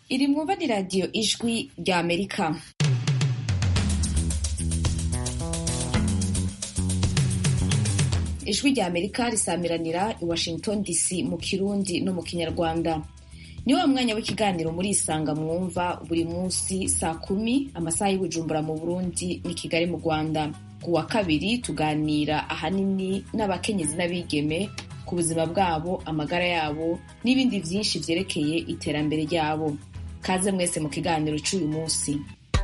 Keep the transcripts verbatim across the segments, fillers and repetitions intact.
iri mwumva ni radiyo ijwi rya Amerika. Ijwi rya Amerika risamiranira i Washington D C mu Kirundi no mu Kinyarwanda. Ni wa mwanya w'ikiganiro muri Isanga mwumva buri munsi saa kumi amasaha y'Ibujumbura mu Burundi ni Kigali mu Rwanda. Ku wa kabiri tuganira ahanini n'abakenyezi n'abigeme ku buzima bwabo, amagara yabo n'ibindi vyinshi vyerekeye iterambere ryabo. Kaze mwese mu kiganiro cy'uyu munsi.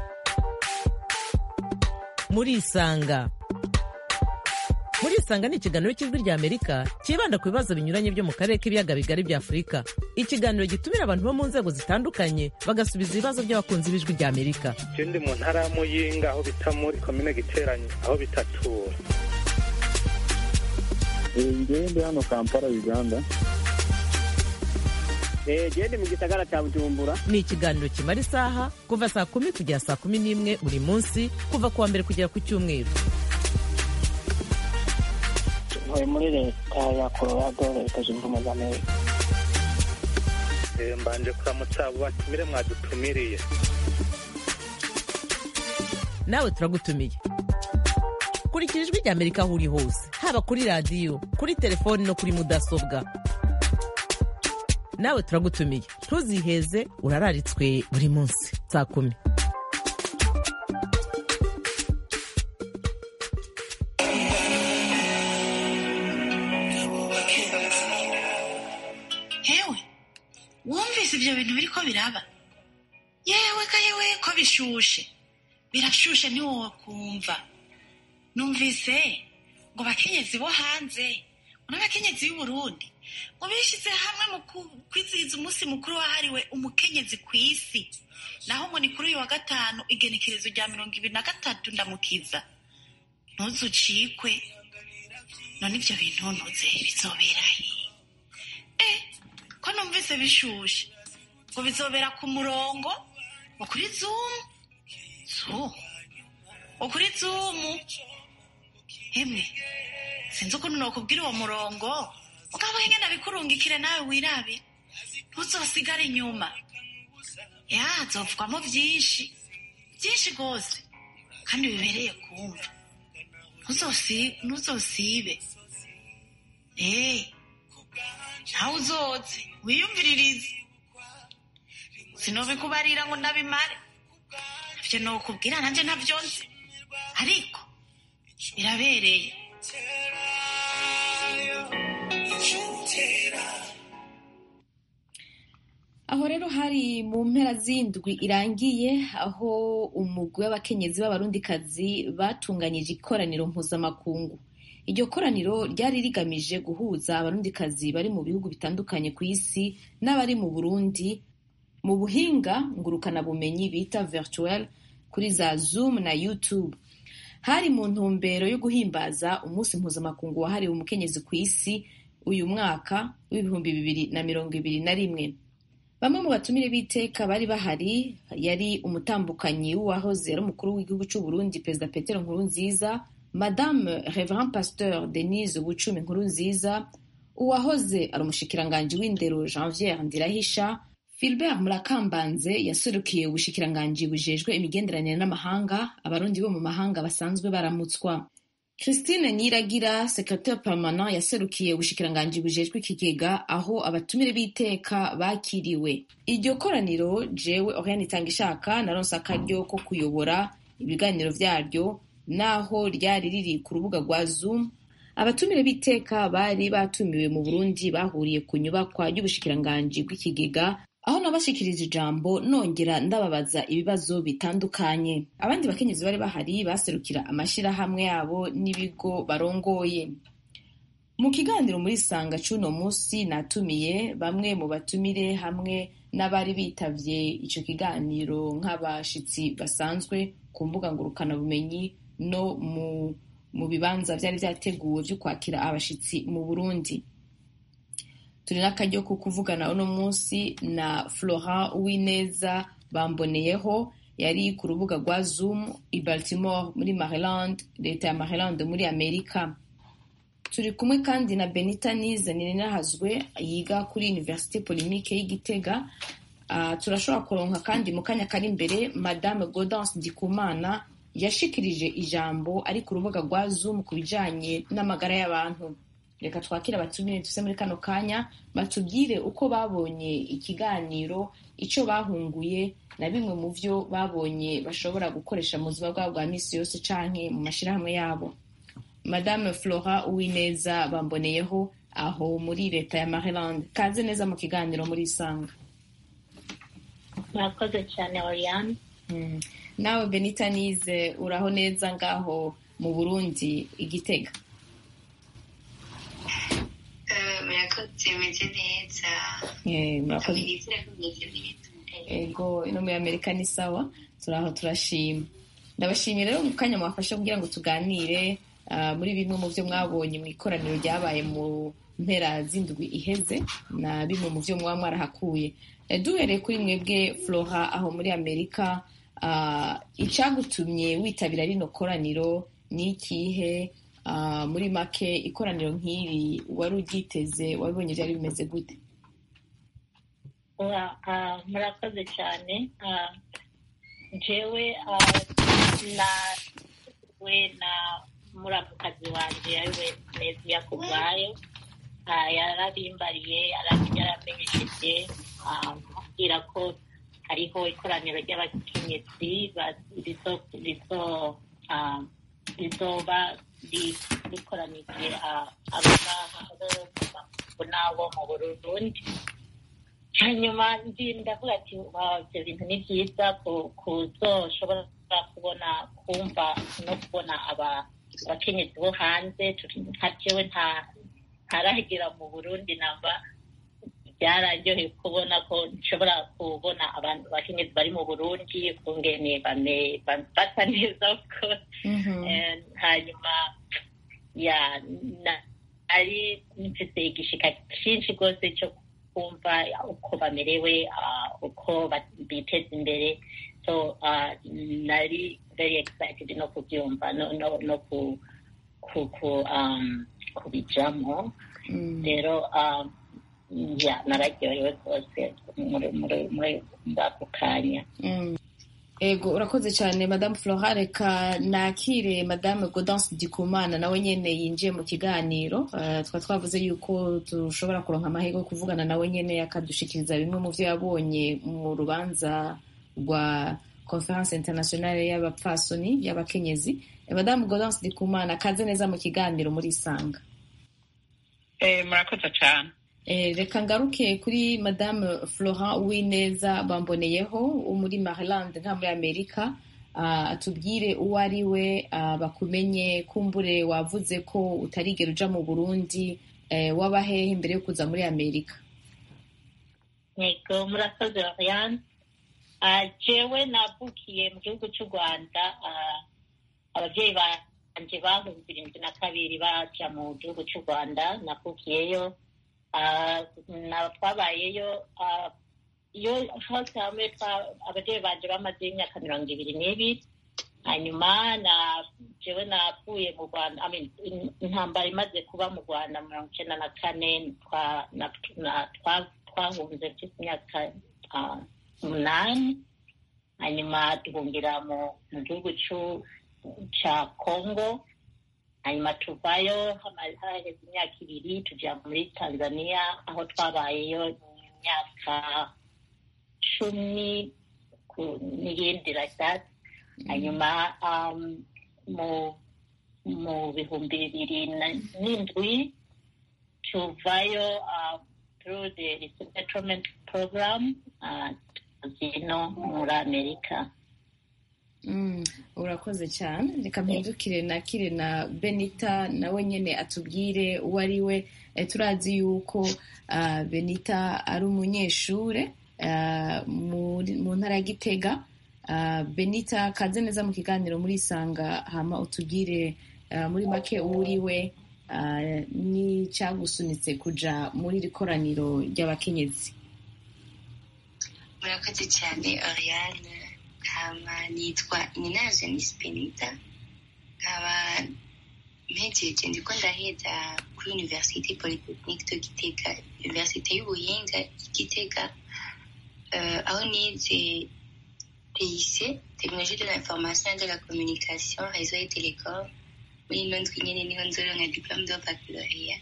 Muri Isanga. Muri Isanga ni ikiganiro cy'Ijwi rya Amerika kibanda ku bibazo binyuranye byo mu karere k'ibiyaga bigari bya Afurika. Ikiganiro gitumira abantu bo mu nzego zitandukanye bagasubiza ibibazo by'abakunzi b'Ijwi rya Amerika. Ndi mu ntara ya Muyinga aho bita muri komine Giteranyi aho bitatura. Ngiye ndi hano Kampala, Uganda. Eh, ndi mu gisagara cya Bujumbura. Ni ikiganiro kimara isaha kuva saa kumi kugera saa kumi n'imwe buri munsi kuva ku wa mbere kugera ku cyumweru. Ntuye muri leta ya Colorado, leta zunze ubumwe za Amerika. Eh, mbanje kuramutsa abo batumire mwadutumiriye. Nawe turagutumiye. Kurikira Ijwi rya Amerika aho uri hose, haba kuri radiyo, kuri telefoni no kuri mudasobwa. Nawe turagutumiye, ntuziheze, urararitswe buri munsi saa kumi. Hewe, wumvise ibyo bintu biriko biraba? Yewe ka yewe ko bishushe. Birashushe ni wowe kumva. Numvise ngo bakenyezi bo hanze, n'abakenyezi b'u Burundi, ngo bishize hamwe mu kwizihiza umunsi mukuru wahariwe umukenyezi ku isi. Naho ngo ni kuri uyu wa gatanu igenekerezo rya mirongo ibiri na gatatu ndamukiza. Ntuzucikwe. None ibyo bintu ntuze bizobera he? Eh, ko numvise bishushe. Ngo bizobera ku murongo, ngo kuri Zoom. So, ngo kuri Zoom. Hemwe, sinzi ukuntu nokubwira uwo murongo, mugabo hengena bikurungikire nawe wirabe, ntuzosigare inyuma. Ya, hazovugwamo vyinshi, vyinshi gose, kandi bibereye kumva. Ntuzosi, ntuzosibe. Eh, nawe uzoze, wiyumviririze. Sinobikubarira ngo ndabimare. Ivyo nokubwira nanje ntavyonse, ariko birabereye. Aho rero hari mu mpera z'indwi irangiye aho umugwi w'abakenyezi b'abarundikazi batunganyije ikoraniro mpuzamakungu. Iryo koraniro ryari rigamije guhuza abarundikazi bari mu bihugu bitandukanye ku isi n'abari mu Burundi mu buhinga ngurukanabumenyi bita virtuel kuri za Zoom na YouTube. Hari mu ntumbero yo guhimbaza umunsi mpuzamakungu wahariwe umukenyezi ku isi uyu mwaka w'ibihumbi bibiri na mirongo ibiri na rimwe. Bamwe mu batumire b'iteka bari bahari yari umutambukanyi w'uwahoze ari umukuru w'igihugu cy'u Burundi Perezida Petero Nkurunziza, Madame Reverend Pasteur Denise Bucumi Nkurunziza, uwahoze ari umushikiranganji w'indero Janvière Ndirahisha, Philbert Murakambanze yaserukiye ubushikiranganji bujejwe imigenderanire n'amahanga, abarundi bo mu mahanga basanzwe baramutswa. Christine Niragira, secrétaire permanent yaserukiye ubushikiranganji bujejwe ikigega, aho abatumire b'iteka bakiriwe. Iryo koraniro jewe Oriane Itangishaka naronse akaryo ko kuyobora ibiganiro vyaryo, naho ryari riri ku rubuga rwa Zoom. Abatumire b'iteka bari batumiwe mu Burundi bahuriye ku nyubakwa y'ubushikiranganji bw'ikigega, aho nabashikiriza ijambo nongera ndababaza ibibazo bitandukanye. Abandi bakenyezi bari bahari baserukira amashirahamwe yabo n'ibigo barongoye. Mu kiganiro muri Isanga c'uno musi natumiye bamwe mu batumire hamwe n'abari bitavye ico kiganiro nk'abashitsi basanzwe ku mbuga ngurukana bumenyi no mu, mu bibanza vyari vyateguwe vyo kwakira abashitsi mu Burundi. Turi n'akaryo ko kuvugana uno munsi na Florent Uwineza Bamboneyeho, yari ku rubuga rwa Zoom i Baltimore muri Maryland, leta ya Maryland muri Amerika. Turi kumwe kandi na Benita Nize Ninahazwe yiga kuri Université Polynique y'Igitega, Uh, turashobora kuronka kandi mu kanya kari imbere Madame Gaudence Ndikumana yashikirije ijambo ari ku rubuga rwa Zoom ku bijanye n'amagara y'abantu. Reka twakire abatumire tuse muri kano kanya batubwire uko babonye ikiganiro, ico bahunguye na bimwe mu vyo babonye bashobora gukoresha mu buzima bwabo bwa misi yose canke mu mashirahamwe yabo. Madame Flora Uwineza bamboneyeho aho muri leta ya Maryland, kaze neza mu kiganiro muri Isanga. Murakoze cyane Oriane. Mm. Nawe Benita Nize uraho neza ngaho mu Burundi Igitega? Murakoze meze neza. Eh, murakoze. Meze neza. Ego ino muri Amerika ni sawa, turaho turashima. Ndabashimira rero mu kanya mwafashe kugira ngo tuganire uh, muri bimwe mu vyo mwabonye mu ikoraniro ryabaye mu mpera z'indwi iheze na bimwe mu vyo mwaba mwarahakuye. Duhereye kuri mwebwe Flora aho muri Amerika, uh, icagutumye witabira rino koraniro ni ikihe? Uh, muri make ikoraniro nk'iri wari uryiteze, wabibonye byari bimeze gute? Uh, uh, murakoze cyane. Uh, jewe uh, na we na muramukazi wanje ariwe Neziya Kubwayo, uh, yarabimbariye yaramenyesheje ambwira uh, ko hariho ikoraniro ry'abakenyezi rizo uh, rizoba rikoranije ababo mu Burundi. Hanyuma ndavuga ati ibyo bintu ni byiza kuzoshobora kubona kumva no kubona abakenyezi bo hanze. Nka jewe ntarahegera mu Burundi namba, byararyoheye kubona ko nshobora kubona abantu bakenyezi bari mu Burundi kungene basa neza of course. Hanyuma ya ari mfite igishika cyinshi rwose cyo kumva uko bamerewe, uko biteza imbere. So uh, nari very excited no kubyumva no no no ku ku um kubijamo. Rero um ya nararyohewe rwose muri muri muri ako kanya. Ego urakoze cyane Madame Flora. Reka nakire Madame Gaudence Ndikumana nawe nyene yinjiye mu kiganiro. Uh, twa twavuze yuko dushobora kuronka amahirwe yo kuvugana nawe nyene akadushikiriza bimwe mu vyo yabonye mu rubanza rwa Conference Internationale y'abapfasoni y'abakenyezi. Madame Gaudence Ndikumana kaze neza mu kiganiro muri Isanga. Eh murakoze cyane. Eh, reka ngaruke kuri Madame Flora Uwineza bamboneyeho muri Maryland nta muri Amerika. Uh, atubwire uwo ari we, uh, bakumenye, kumbure wavuze ko utarigera uja mu Burundi, eh, wabahehe imbere yo kuza muri Amerika? Yego murakoze Oriane. Uh, jewe navukiye mu gihugu cy'u Rwanda. Uh, ababyeyi banje bahunze irindwi na kabiri baja mu gihugu cy'u Rwanda, navukiyeyo. Uh, na twabayeyo uh, iyo hose hamwe ababyeyi banje bamaze imyaka mirongo ibiri n'ibiri. Hanyuma na jewe navuye mu Rwanda, I mean, intambara imaze kuba mu Rwanda mirongo icyenda na kane twahunze mfite imyaka umunani. Hanyuma duhungira mu gihugu ca Congo. Hanyuma tuvayo haheze imyaka ibiri tuja muri Tanzania aho twabayeyo imyaka cumi n'iyindi like that. Hanyuma um, mu mu bihumbi bibiri n'indwi tuvayo uh, through the resettlement program uh, zino muri Amerika. Mm, urakoze cyane. Reka mpindukire nakire na Benita nawe nyene atubwire uwo ari we. E, turazi yuko uh, Benita ari umunyeshure uh, mu ntara ya Gitega. Uh, Benita kaze neza mu kiganiro muri Isanga, hama utubwire uh, muri make uri we, uh, ni cyagusunitse kuja muri rikoraniro ry'abakenyezi. Murakoze cyane Oriane. Hama nitwa Nina Janice Benita. Nkaba mpejeje ndiko ndaheza kuri Université Polytechnique de Gitega, Université y'ubuhinga Gitega. euh, aho nize T I C, technologie de l'information et de la communication, réseau et télécom. Muri ino ndwi nyene niho nzoronka diplôme de baccalauréat.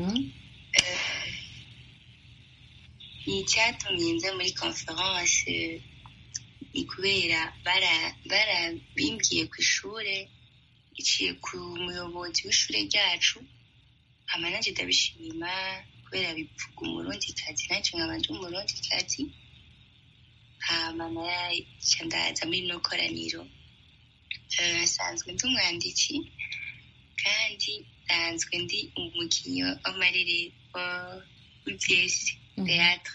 Icyatumye nza muri conference ni kubera barabimbwiye ku ishure iciye ku muyobozi w'ishure ryacu, hama nanje ndabishima kubera bivuga umurundikazi, nanje nkaba ndi umurundikazi. Hama naca ndaza muri rino koraniro. Nsanzwe ndi umwanditsi kandi nsanzwe ndi umukinyi w'amarerero w'ivyesi teatre.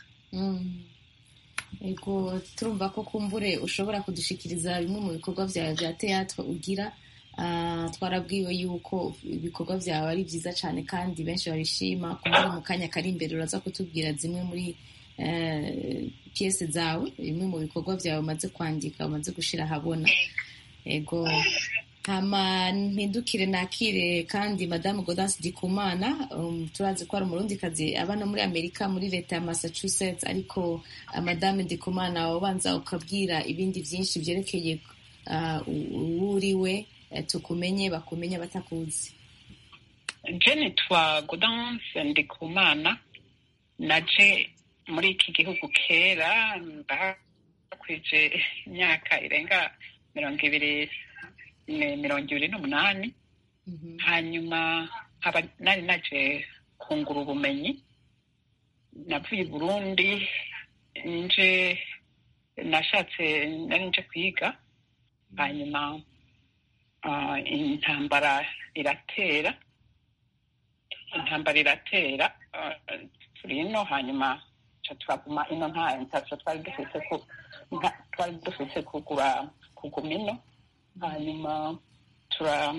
Ego turumva ko kumbure ushobora kudushikiriza bimwe mu bikorwa vyawe vya teatre ugira. Twarabwiwe yuko ibikorwa vyawe ari vyiza cane kandi benshi babishima. Kumbure mu kanya kari imbere uraza kutubwira zimwe muri piese zawe, bimwe mu bikorwa vyawe umaze kwandika umaze gushira ahabona. Ego hama mpindukire nakire kandi Madame Gaudence Ndikumana. Um, turazi ko ari umurundikazi abana muri Amerika muri leta ya Massachusetts, ariko uh, Madame Ndikumana wabanza ukabwira ibindi vyinshi vyerekeye uh, uriwe uh, tukumenye bakumenye batakuzi. Je nitwa Gaudence Ndikumana, naje muri iki gihugu kera ndakwije imyaka irenga mirongo ibiri mirongo ibiri n'umunani. Hanyuma nkaba nari naje kungura ubumenyi, navuye i Burundi nje nashatse nari nje kwiga. Hanyuma uh, intambara iratera intambara iratera uh, turi ino, hanyuma turaguma ino nta ntacyo twari dufise ko twari dufise kugura kuguma ino. Hanyuma tura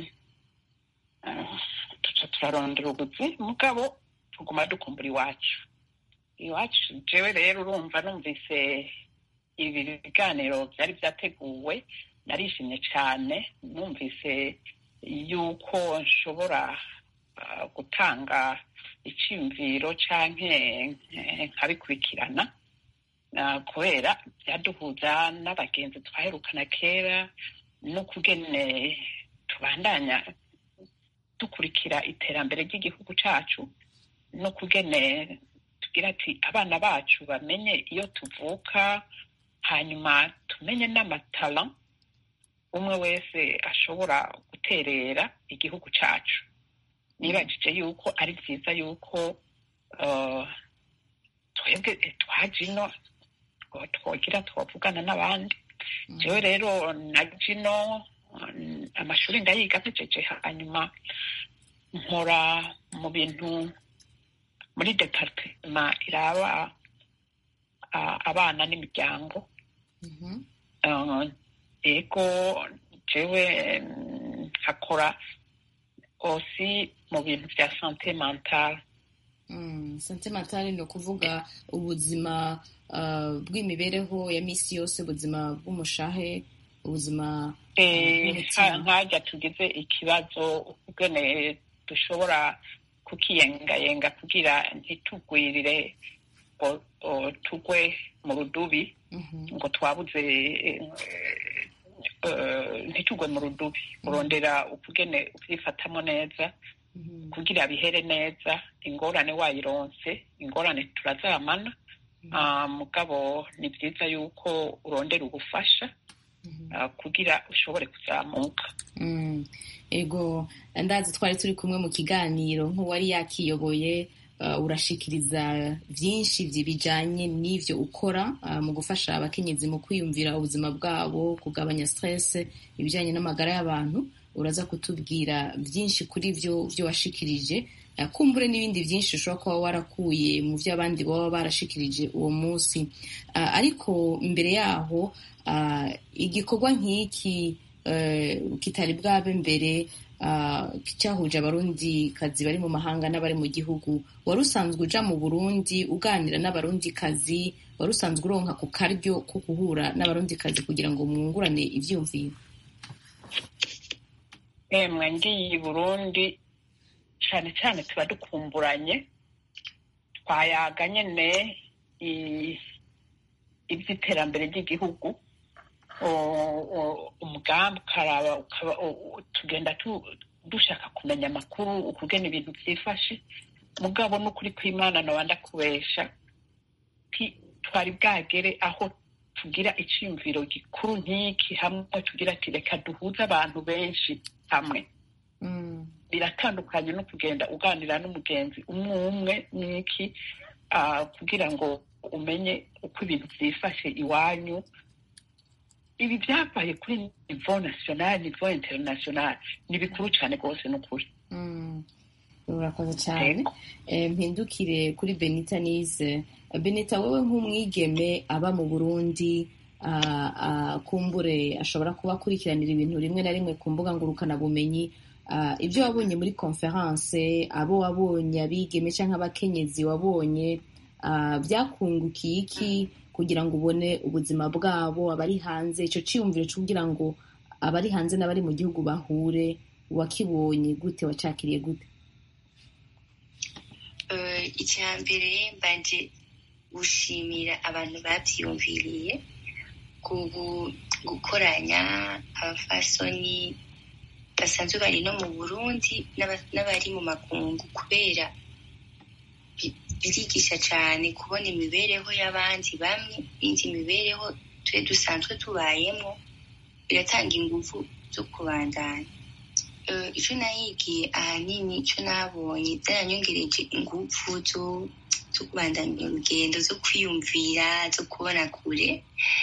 tuca turarondera ubuzi, mugabo tuguma dukumbura iwacu iwacu. Jewe rero urumva numvise ibi biganiro byari byateguwe, narishimye cyane. Numvise yuko nshobora uh, gutanga iciyumviro canke nkabikurikirana, uh, kubera byaduhuza n'abagenzi twaherukana kera, no kugene tubandanya dukurikira iterambere ry'igihugu cacu, no kugene tugira ati abana bacu bamenye iyo tuvuka, hanyuma tumenye n'amatala umwe wese ashobora guterera igihugu cacu. Nibajije yuko ari vyiza yuko uh, twebwe twaje ino twogira twavugana n'abandi. Jewe rero naje ino amashuri ndayiga mpejeje, hanyuma nkora mu bintu muri departement iraba uh, abana n'imiryango. Ego jewe nkakora aussi mu bintu vya santé mentale. Mm, santé mentale ni ukuvuga ubuzima uh, bw'imibereho ya misi yose, ubuzima bw'umushahe, ubuzima bw'umutima. Nkajya tugize ikibazo ukugene dushobora kukiyengayenga kugira ntitugwirire ngo tugwe mu rudubi, ngo twabuze ntitugwe mu rudubi. Urondera ukugene ukyifatamo neza kugira bihere neza. Ingorane wayironse, ingorane turazamana, mugabo ni vyiza yuko urondera ubufasha kugira ushobore kuzamuka. Ego ndazi twari turi kumwe mu kiganiro nk'uwari yakiyoboye. Uh, urashikiriza vyinshi bijanye n'ivyo ukora uh, mu gufasha abakenyezi mu kwiyumvira ubuzima bwabo, kugabanya stress, ibijanye n'amagara y'abantu. Uraza kutubwira vyinshi kuri vyo vyo washikirije, uh, kumbure n'ibindi vyinshi ushobora kuba warakuye mu vyo abandi baba barashikirije uwo munsi. Uh, ariko imbere yaho uh, igikorwa nk'iki uh, kitari bwabe mbere Uh, cyahuje abarundi kazi bari mu mahanga n'abari mu gihugu. Wari usanzwe uja mu Burundi uganira n'abarundi kazi, wari usanzwe uronka ku karyo ko guhura n'abarundi kazi kugira ngo mwungurane ivyumviro? Emwe ngiye i Burundi cane cane tuba dukumburanye, twayaga nyene iby'iterambere ry'igihugu umugambi ukaraba tugenda dushaka kumenya amakuru ukugena ibintu byifashe mugabo n'ukuri kw'Imana nabanda kubesha twari bwagere aho tugira iciyumviro gikuru nk'iki hamwe tugira ati reka duhuze abantu benshi hamwe. Biratandukanye no kugenda uganira n'umugenzi umwe umwe n'iki kugira ngo umenye uko ibintu byifashe iwanyu. Ibi byabaye kuri niveau national niveau international ni bikuru cyane rwose n'ukuri. Urakoze cyane. Mpindukire kuri Benita Nize. Benita, wowe nk'umwigeme aba mu Burundi kumbure ashobora kuba akurikiranira ibintu rimwe na rimwe ku mbuga ngurukanabumenyi, ibyo wabonye muri conference, abo wabonye abigeme cyangwa abakenyezi wabonye byakungukiye iki kugira ngo ubone ubuzima bwabo abari hanze, icyo cyiyumviro cyo kugira ngo abari hanze n'abari mu gihugu bahure, wakibonye gute, wacakiriye gute? icya mbere mbanje gushimira abantu babyiyumviriye gukoranya abafasoni basanzwe bari no mu Burundi n'abari mu makungu, kubera birigisha cyane kubona imibereho y'abandi bamwe n'indi mibereho twe dusanzwe tubayemo, biratanga ingufu zo kubandanya. Icyo nahigiye ahanini, icyo nabonye byaranyongereje ingufu zo kubandanya urugendo, zo kwiyumvira, zo kubona kure.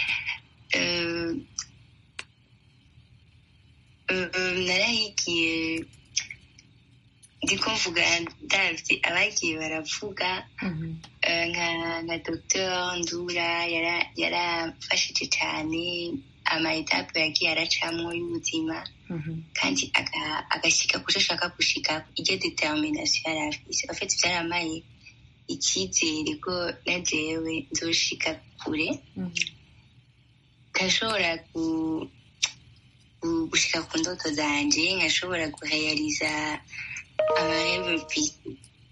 Narahigiye ndiko mvuga ndavye abagiye baravuga nka Docteur Ndura yarafashije cyane ama etape yagiye aracamwo y'ubuzima, kandi agashyika kuco ashaka gushika, iryo determination yari afise. Afite byaramaye icyizere ko na jewe nzoshika kure, nkashobora gushika ku ndoto zanje, nkashobora guhayariza abarebe mfise.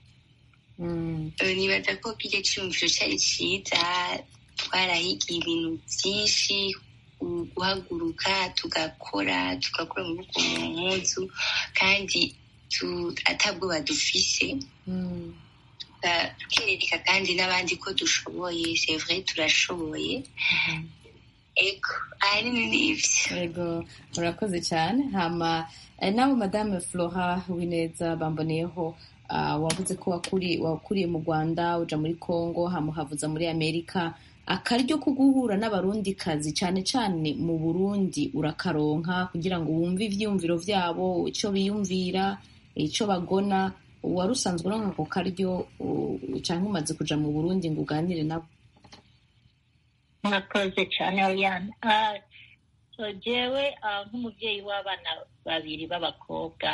Nibaza ko kirya cyumviro cyari ciza, twarahigiye ibintu byinshi, guhaguruka tugakora tugakora mu rugo mu mpuzu, kandi atabwoba dufise, tukereka kandi n'abandi ko dushoboye. C'est vrai, turashoboye. Ego ahanini ni ivyo. Ego, murakoze cyane. Hama nawe Madame Flora Wineza Bamboneyeho, wavuze ko wakuriye mu Rwanda uja muri Congo, hama uhavuza muri Amerika. Akaryo ko guhura n'abarundikazi cyane cyane mu Burundi urakaronka kugira ngo wumve ivyumviro vyabo, icyo biyumvira, icyo bagona? Wari usanzwe uronka ako karyo cyangwa umaze kuja mu Burundi ngo uganire nabo? Murakoze cyane Oriane. So jewe nk'umubyeyi w'abana babiri b'abakobwa,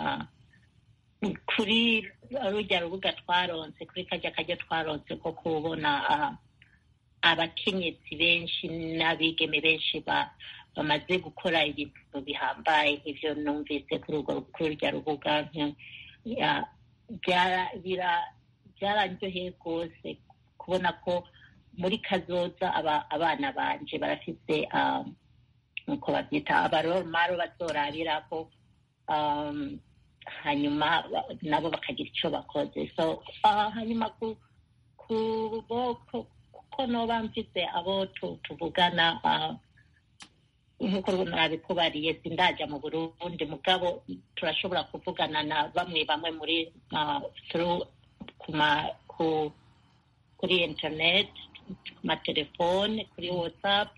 kuri rujya rubuga twaronse, kuri kajya kajya twaronse ko kubona abakenyezi benshi n'abigeme benshi bamaze gukora ibintu bihambaye nk'ivyo numvise kuri urwo rubuga, byaranryoheye rwose kubona ko muri kazoza abana banje barafise nuko babyita abaromaro bazorabirako, hanyuma nabo bakagira icyo bakoze. So hanyuma kuboko ko noba mfise abo tuvugana, nk'uko nabikubariye sindaja mu Burundi, mugabo turashobora kuvugana na bamwe bamwe muri kuri internet, ku matelefone, kuri WhatsApp,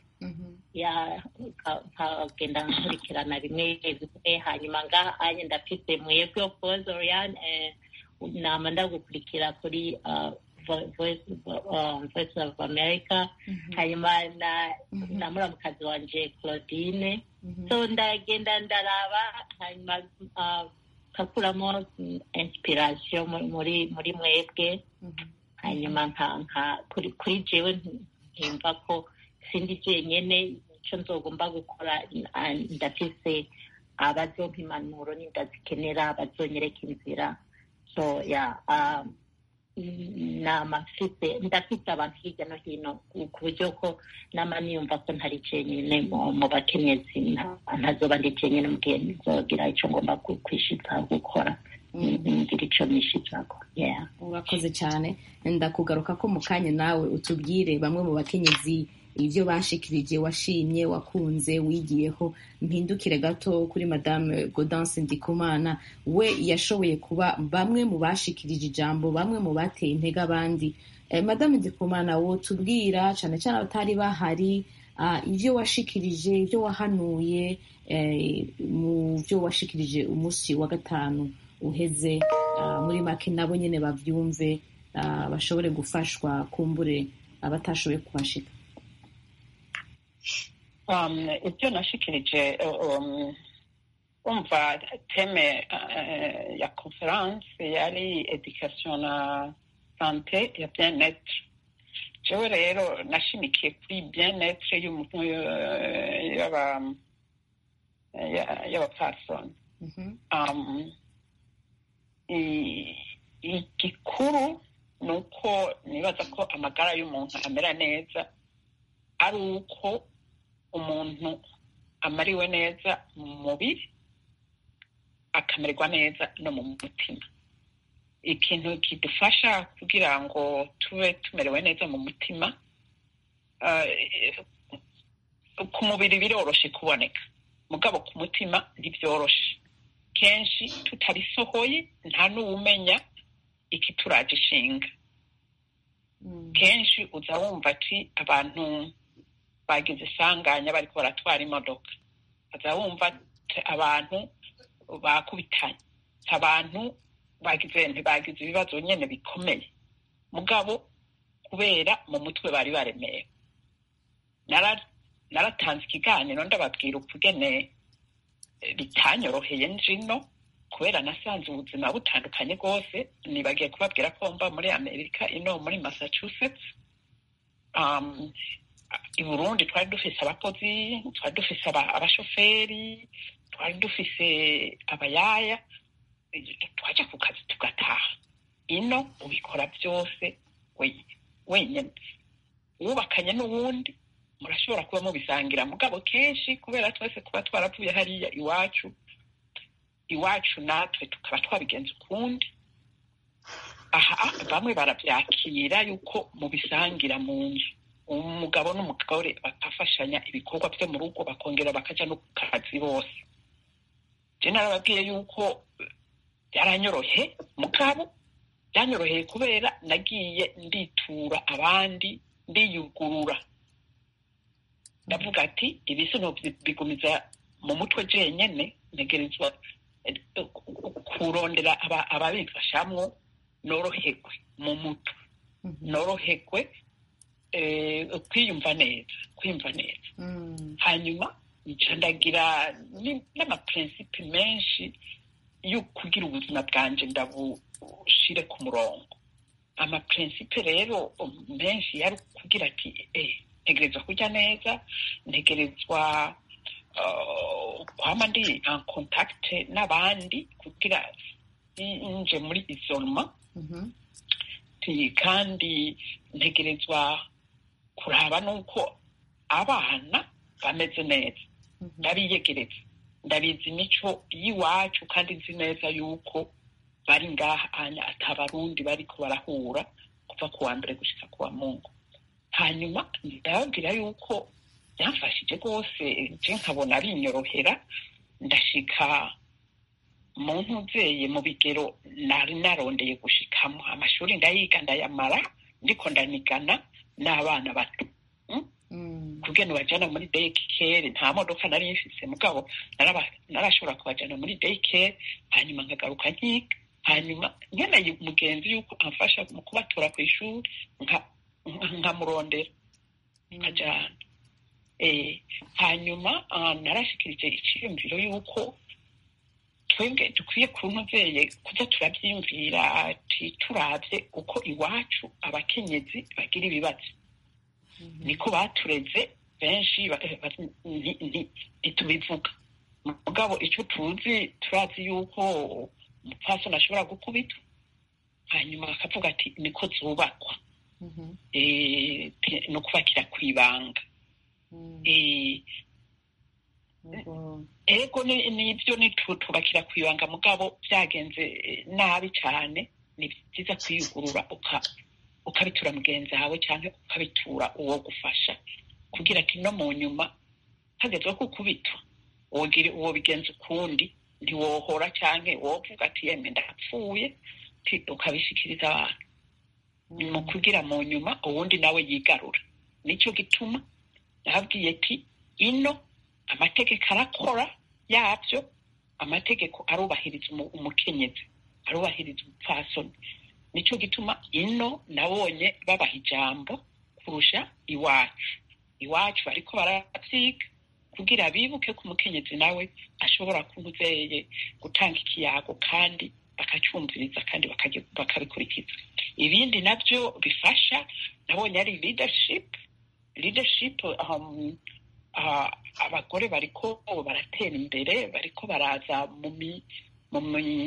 nkagenda nkurikirana bimwe bimwe. Hanyuma ngaha anye ndafise mwebwe of course Oriane, nama ndagukurikira kuri Voice, uh, Voice of America. Hanyuma na muramukazi wanje Claudine. So ndagenda ndaraba, hanyuma kakuramo inspiration muri muri mwebwe. Hanyuma nka kuri jewe ntimva ko sindi jenyene, icyo nzogomba gukora ndafise abazompa impanuro n'indazikenera, bazonyereka inzira. So yeah, um, nama mfite ndafite abantu hirya no hino ku buryo ko nama niyumva ko ntari jenyine mu bakenyezi ntazoba ndi jenyine mu gihe nzogira icyo ngomba kwishitsa gukora ngira icyo nishitsako. Urakoze cyane. Ndakugaruka ko mu kanya nawe utubwire bamwe mu bakenyezi ibyo bashikirije washimye wakunze wigiyeho. Mpindukire gato kuri Madame Gaudence Ndikumana, we yashoboye kuba bamwe mu bashikirije ijambo, bamwe mu bateye intege abandi. eh, Madame Ndikumana, wo tubwira cyane cyane abatari bahari uh, ibyo washikirije, ibyo wahanuye eh, mu byo washikirije umunsi wa gatanu uheze, uh, muri make nabo nyene bavyumve, uh, bashobore gufashwa kumbure abatashoboye kuhashika. Um, ibyo nashikirije um, umva teme uh, ya conference yari education na sante ya bien-être. Jewe rero nashimikiye kuri bien-être y'umuntu y'aba y'abapfasoni. um, igikuru ni uko nibaza ko amagara y'umuntu amera neza ari uko umuntu amariwe neza mu mubiri akamererwa neza no mu mutima. Ikintu kidufasha kugira ngo tube tumerewe neza mu mutima, uh, ku mubiri biroroshe kuboneka, mugabo ku mutima ntibyoroshe. Kenshi tutabisohoye nta n'uwumenya ikituraje ishinga. Mm. Kenshi uza wumva ati abantu bagize isanganya bariko baratwara imodoka, uza wumva abantu bakubitanye, abantu bagize ntibagize ibibazo nyene bikomeye, mugabo kubera mu mutwe bari baremewe. Nara naratanze ikiganiro ndababwira ukugene bitanyoroheye njino kubera nasanze ubuzima butandukanye rwose. Nibagiye kubabwira ko mba muri Amerika, ino muri Massachusetts. um, i Burundi twari dufise abakozi, twari dufise abashoferi, twari dufise abayaya, twaja ku kazi tugataha. Ino ubikora byose wenyine, wubakanye n'uwundi murashobora kuba mubisangira, mugabo kenshi kubera twese kuba twaravuye hariya iwacu iwacu natwe tukaba twabigenza ukundi. Aha bamwe barabyakira yuko mubisangira mu nzu, umugabo n'umugore bakafashanya ibikorwa byo mu rugo, bakongera bakaja no ku kazi bose. Je narababwiye yuko byaranyorohe, mugabo byanyoroheye kubera nagiye nditura abandi, ndiyugurura, ndavuga ati ibisi no bigumiza mu mutwe jenyene, negerezwa kurondera ababifashamwo norohegwe mu mutwe, norohegwe kwiyumva neza, kwiyumva neza. Hanyuma nca ndagira n'amaprincipe menshi yo kugira ubuzima bwanje ndabushire ku murongo. Amaprincipe rero menshi yari kugira ati eh ntegerezwa kurya neza, ntegerezwa uh, kwama ndi en contact n'abandi kugira nje muri isolement. Mm-hmm. Kandi ntegerezwa kuraba nuko abana bameze neza. Mm-hmm. Ndabiyegereza, ndabizi imico y'iwacu kandi nzi neza yuko bari ngaha anya atabarundi bariko barahura kuva kuwa mbere gushika kuwa Mungu. Hanyuma ndababwira yuko byamfashije rwose, je nkabona binyorohera, ndashika mu ntuzeye mu bigero nari narondeye gushikamo. Amashuri ndayiga ndayamara, ndiko ndanigana n'abana bato. Hmm? Mm. Kugena bajana muri daycare, nta modoka nari mfise, mugabo narashobora kubajana muri daycare, hanyuma nkagaruka nkiga. Hanyuma nkeneye umugenzi yuko amfasha mu kubatora ku ishuri, nka nkamurondera nkajana. Eh, hanyuma uh, narashikirije icyiyumviro yuko twebwe dukwiye kuntuzeye kuza turabyimvira ati turavye uko iwacu abakenyezi bagira ibibazo. Mm-hmm. Niko batureze benshi ntitubivuga, mugabo icyo tuzi turazi yuko umupfasoni ashobora gukubitwa, hanyuma bakavuga ati niko zubakwa ni ukubakira ku ibanga ego nibyo tubakira ku ibanga mugabo byagenze nabi cyane ni byiza kwiyugurura ukabitura mugenzi wawe cyangwa ukabitura uwo gufasha kugira ati no mu nyuma hagezwe ko kubitwa uwo bigenza ukundi ntiwohora cyangwa wovuga ati yemwe ndapfuye ukabishikiriza abantu mu kugira mu nyuma uwundi nawe yigarura nicyo gituma yabwiye ati ino amategeko arakora yabyo amategeko arubahiriza umukenyezi arubahiriza umupfasoni nicyo gituma ino nabonye babaha ijambo kurusha iwacu iwacu bariko baravyiga kugira bibuke ko umukenyezi nawe ashobora kunuzeye gutanga ikiyago kandi bakacyumviriza kandi bakabikurikiza ibindi nabyo bifasha nabonye ari leadership leadership um, uh, abagore bariko baratera imbere bariko baraza mu mu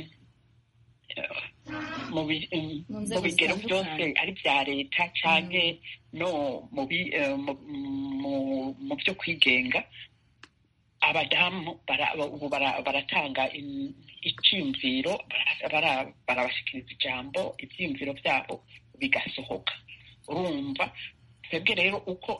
mu bigero byose ari bya leta canke no mu mu byo kwigenga abadamu ubu baratanga icyumviro barabashikiriza ijambo ibyiyumviro byabo bigasohoka urumva twebwe rero uko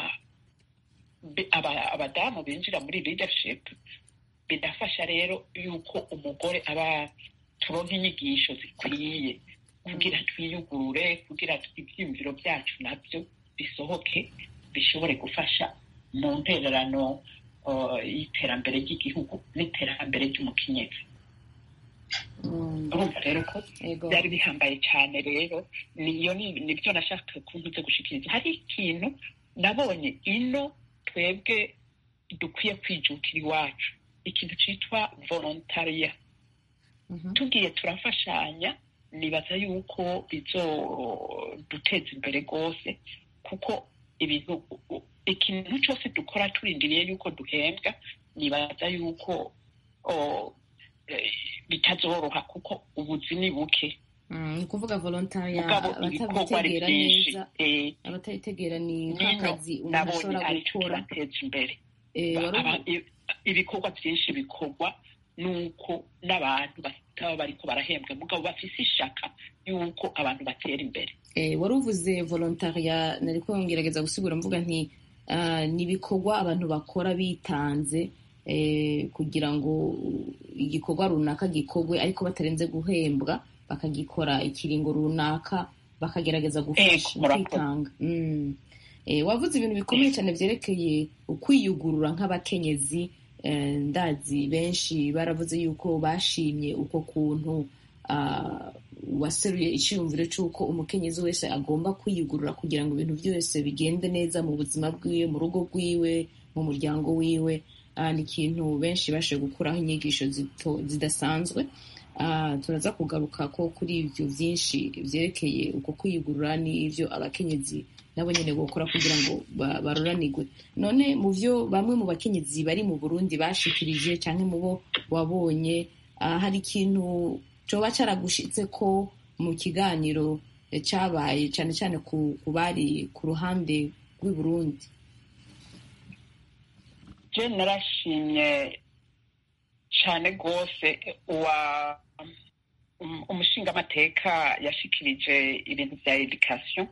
abadamu binjira muri leadership bidafasha rero yuko umugore aba turonka inyigisho zikwiye kugira twiyugurure kugira ibyiyumviro byacu nabyo bisohoke bishobore gufasha mu ntererano y'iterambere ry'igihugu n'iterambere ry'umukenyezi urumva rero ko byari bihambaye cyane rero niyo nibyo nashaka kuntuze gushikiriza hari ikintu nabonye ino twebwe dukwiye kwijukira iwacu ikintu cyitwa volontaria tugiye turafashanya nibaza yuko bizoduteza imbere rwose kuko ibintu ikintu cyose dukora turindiriye yuko duhembwa nibaza yuko bitazoroha kuko ubuzi ni buke ni ukuvuga volontaria abatabitegera neza abatabitegera ni nk'akazi umuntu ashobora gukora imbere ibikorwa byinshi bikorwa nuko n'abantu bataba bariko barahembwa mugabo bafise ishaka yuko abantu batera imbere wari uvuze volontaria nariko ngerageza gusigura mvuga nti ni ibikorwa abantu bakora bitanze kugira ngo igikorwa runaka gikorwe ariko batarenze guhembwa bakagikora ikiringo runaka bakagerageza gufasha kwitanga wavuze ibintu bikomeye cyane byerekeye ukwiyugurura nk'abakenyezi ndazi benshi baravuze yuko bashimye uko kuntu waseruye icyiyumviro cy'uko umukenyezi wese agomba kwiyugurura kugira ngo ibintu byose bigende neza mu buzima bwiwe mu rugo rwiwe mu muryango wiwe ni ikintu benshi bashoboye gukuraho inyigisho zidasanzwe turaza kugaruka ko kuri ibyo byinshi byerekeye uko kwiyugurura n'ibyo abakenyezi nabo nyine gukora kugira ngo baruranirwe none mu byo bamwe mu bakenyezi bari mu Burundi bashikirije cyangwa mu bo wabonye hari ikintu coba cyaragushitse ko mu kiganiro cyabaye cyane cyane ku bari ku ruhande rw'i Burundi je narashimye cyane rwose uwa umushingamateka yashikirije ibintu bya education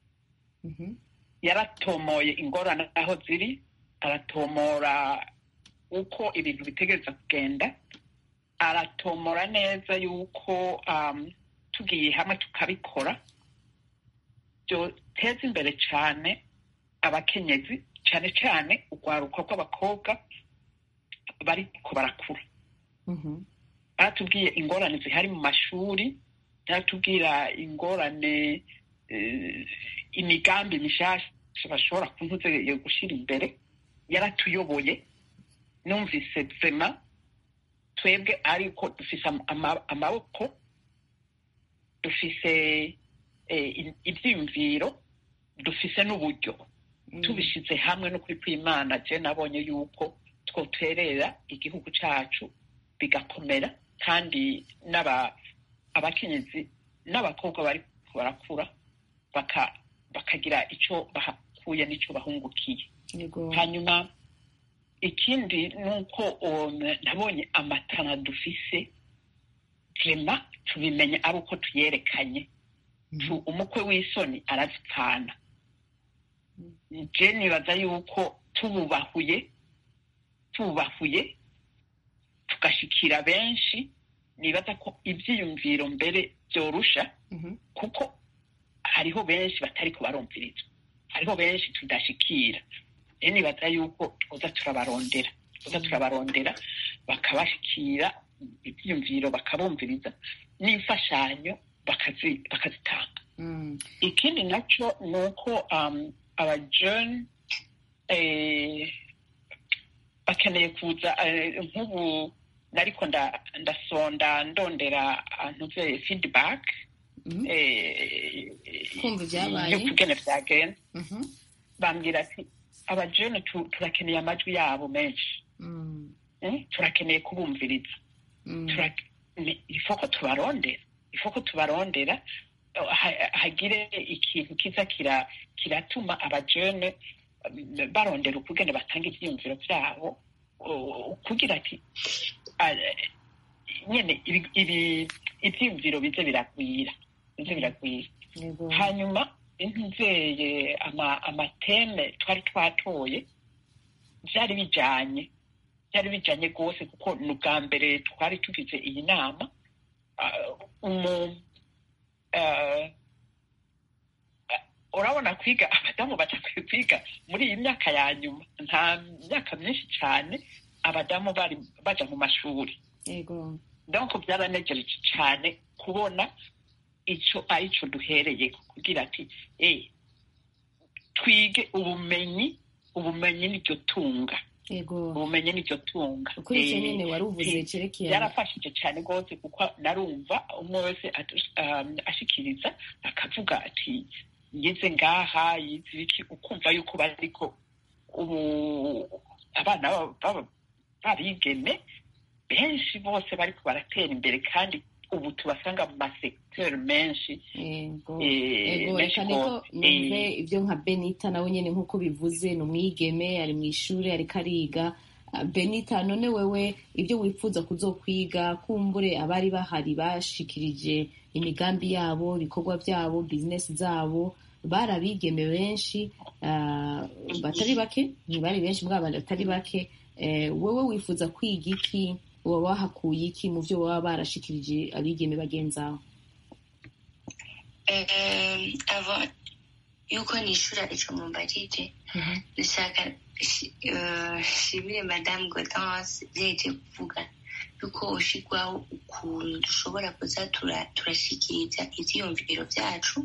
yaratomoye ingorane aho ziri aratomora uko ibintu bitegereza kugenda aratomora neza yuko tugiye hamwe tukabikora byoteza imbere cyane abakenyezi cyane cyane urwaruka rw'abakobwa bariko barakura baratubwiye ingorane zihari mu mashuri baratubwira ingorane imigambi mishasha bashobora kuntuze gushyira imbere yaratuyoboye numvise vema twebwe ariko dufise amaboko dufise ibyiyumviro dufise n'uburyo tubishyize hamwe no kuri kw'Imana je nabonye yuko twoterera igihugu cacu bigakomera kandi n'aba abakenyezi n'abakobwa bari barakura bakagira icyo bahakuye n'icyo bahungukiye. Hanyuma ikindi ni uko nabonye amatara dufise vrema tubimenya ari uko tuyerekanye. Umukwe w'isoni arazipfana. Je nibaza yuko tububahuye tububahuye tugashikira benshi, nibaza ko ivyiyumviro mbere byorusha, kuko hariho benshi batari kubarumviriza, hariho benshi tudashikira. E nibaza yuko twoza turabarondera twoza turabarondera bakabashikira ivyiyumviro bakabumviriza n'imfashanyo bakazitanga. Ikindi naco ni uko abajene bakeneye kuza nk'ubu nariko ndasonda ndondera ntuze feedback y'ukugene vyagenda. Bambwira ati abajene turakeneye amajwi yabo menshi, turakeneye kubumviriza, ifoko tubarondera ifoko tubarondera hagire ikintu kiza kiratuma abajene barondera ukugene batanga ivyiyumviro vyabo, kugira ati nyene ivyiyumviro bize biragwira bize biragwira. Hanyuma intuzeye amateme twari twatoye vyari bijanye byari bijanye rwose, kuko ni ubwa mbere twari tugize iyi nama. Urabona kwiga abadamu batakwiye kwiga muri iyi myaka ya nyuma, nta myaka myinshi cyane abadamu bari baja mu mashuri. Donc byaranegereje cyane kubona ico arico duhereye kugira ati eh twige ubumenyi ubumenyi niryo tunga. Ubumenyi niryo tunga. Ukurikiye nyene wari uvuze cerekeye yarafashije cyane rwose, kuko narumva umwe wese ashikiriza akavuga ati yize ngaha yize iki, ukumva yuko bariko ubu abana barigeme benshi bose bariko baratera imbere, kandi ubu tubasanga mu masekiteri menshi. Reka niko numve ibyo nka Benita nawe nyene nk'uko bivuze, ni umwigeme ari mu ishuri ariko ariga. Benita, none wewe ibyo wifuza kuzokwiga, kumbure abari bahari bashikirije imigambi yabo, ibikorwa byabo, business zabo, barabigeme benshi batari bake, ntibari benshi mbwa batari bake. Wewe wifuza kwiga iki? Uba wahakuye iki mu byo baba barashikirije abigeme bagenzaho? Avant yuko nishura ico mumbarije, ndashaka shimire Madame Gaudence vyeje kuvuga yuko ushigwaho ukuntu dushobora kuza turashikiriza ivyiyumviro vyacu,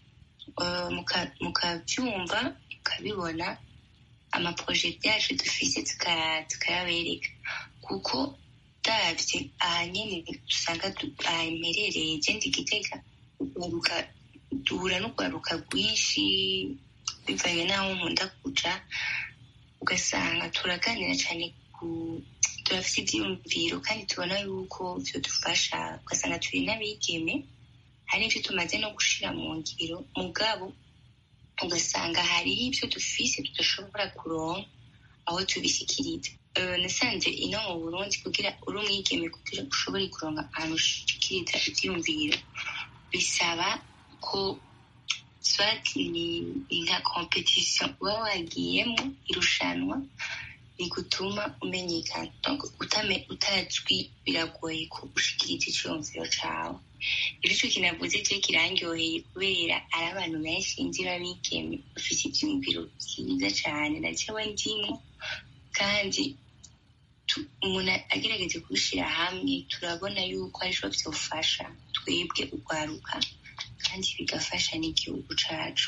mukavyumva mukabibona, amaproje yacu dufise tukayabereka, kuko davye ahanyene usanga ahemerereye jendi Gitega duhura n'urwaruka rwinshi bivanye n'aho nkunda kuja, ugasanga turaganira cane, turafise ivyiyumviro kandi tubona yuko vyodufasha, ugasanga turi n'abigeme, hari ivyo tumaze no gushira mu ngiro, mugabo ugasanga hariho ivyo dufise tudashobora kuronka aho tubishikiriza. Nasanze ino mu Burundi kugira uri umwigeme, kugira ushobore kuronka ahantu ushikiriza ivyiyumviro, bisaba ko swat ni nka competition uba wagiyemo, irushanwa rigutuma umenyekana. Donc utame utazwi biragoye ko ushikiriza icyumviro cawe. Ico kinavuze cyo kirangyoheye kubera ari abantu benshi nzi babigeme bafite ibyumviro byiza cyane, ndacewe ndimo, kandi umuntu agerageje kubishira hamwe turabona yuko arico vyofasha twebwe urwaruka, kandi bigafasha n'igihugu cacu.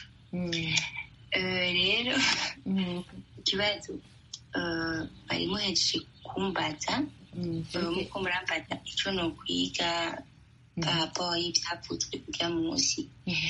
Rero ikibazo bari muhejeje kumbaza, muko murambaza ico no kwiga rapport y'ivyavuzwe kugira munsi.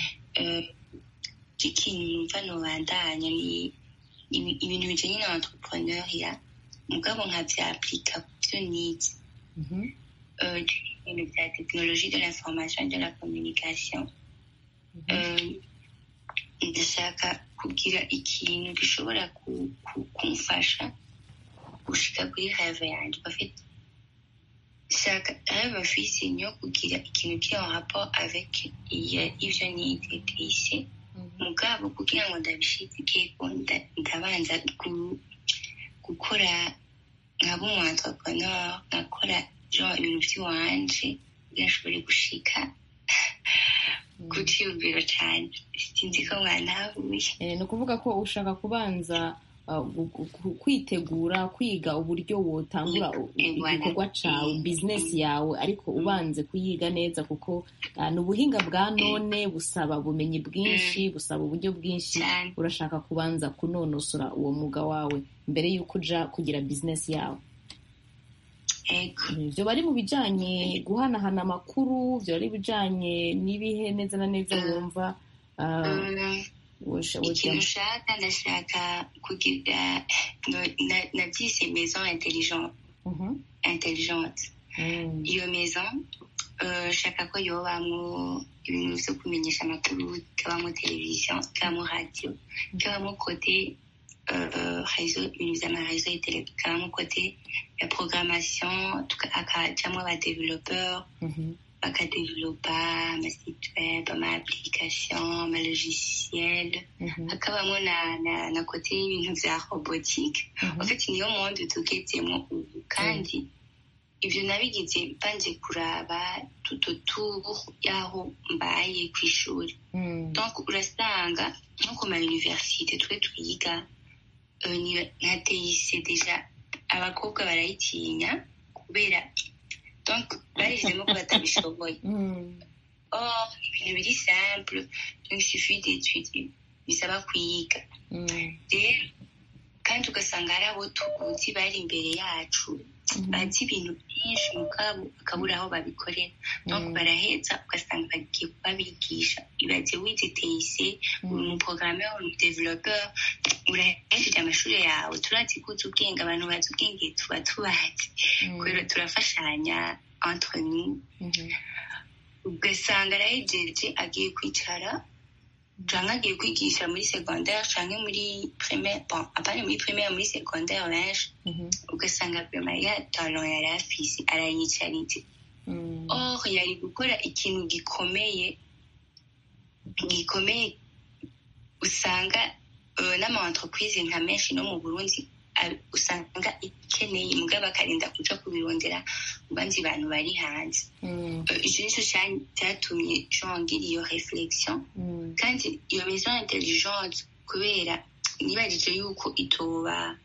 Ikintu numva nobandanya ni ibintu bijanye na entrepreneuriat, mugabo nkavyaplika kuvyo nize. euh, ibintu bya tekinoloji de l'information de la communication. Euh, ndashaka kugira ikintu gishobora kumfasha gushika kuri rêve yanjye. En fait, chaque rêve afise niyo kugira ikintu kiri en rapport avec ivyo nitete ici. Mugabo kugira ngo ndabishikeko ndabanza gukora nkaba umu entrepreneur, nkakora genre ibintu vy'iwanje kugira nshobore gushika kuciyumviro cane. Sinzi ko mwanahuye. Ni ukuvuga ko ushaka kubanza kwitegura kwiga uburyo wotangura igikorwa cawe, business yawe, ariko ubanze kuyiga neza kuko ni ubuhinga bwa none busaba ubumenyi bwinshi, busaba uburyo bwinshi. Urashaka kubanza kunonosora uwo mwuga wawe mbere y'uko uja kugira business yawe. Vyo bari mu bijanye guhanahana amakuru, vyo bari bijanye n'ibihe neza na neza wumva ikintu ushaka. Ndashaka kugira navyise maison intelligente. Intelligente. Iyo maison shaka ko yobamwo ibintu vyo kumenyesha amakuru, kabamwo television, kabamwo radio, kabamwo kote réseau, ibintu vy'amaréseau et télé, kabamwo kote ya programmation, akajamwo abadevelopeur bakadevelopa amasite web, ama-application, ama-logiciel, hakabamwo na na kote y'ibintu vya robotique. En fait, niyo monde tugezemwo ubu, kandi ivyo nabigize mbanje kuraba tout autour y'aho mbaye kw'ishuri. Donc urasanga nko ku ma université twe twiga nka T I C deja abakobwa barayitinya kubera donc barishizemo ko batabishoboye. Or ibintu biri simple, donc il suffit d'étudier, bisaba kwiga. Rero kandi ugasanga hari abo tuzi bari imbere yacu bazi ibintu byinshi mugabo bakabura aho babikorera. Donc baraheza ugasanga bagiye kubabigisha. Ibaze wize T I C, uri umu programmeur, uri umu développeur, urahejeje amashuri yawe, turazi ko uzi ubwenge, abantu bazi ubwenge tuba tubazi, kubera turafashanya entre nous. Ugasanga arahejeje agiye kwicara canke agiye kwigisha muri secondaire canke muri primaire. Bon, apane muri primaire, muri secondaire benshi ugasanga vraiment ya talent yari afise arayicaritse. Or yari gukora ikintu gikomeye gikomeye usanga n'ama entreprise nka menshi no mu Burundi usanga ikeneye mugabo akarinda kuja kubirondera mu bandi bantu bari hanze. Ivyo nico cyatumye ngira iyo réflexion. Kandi iyo maison intelligente kubera nibarije yuko itoba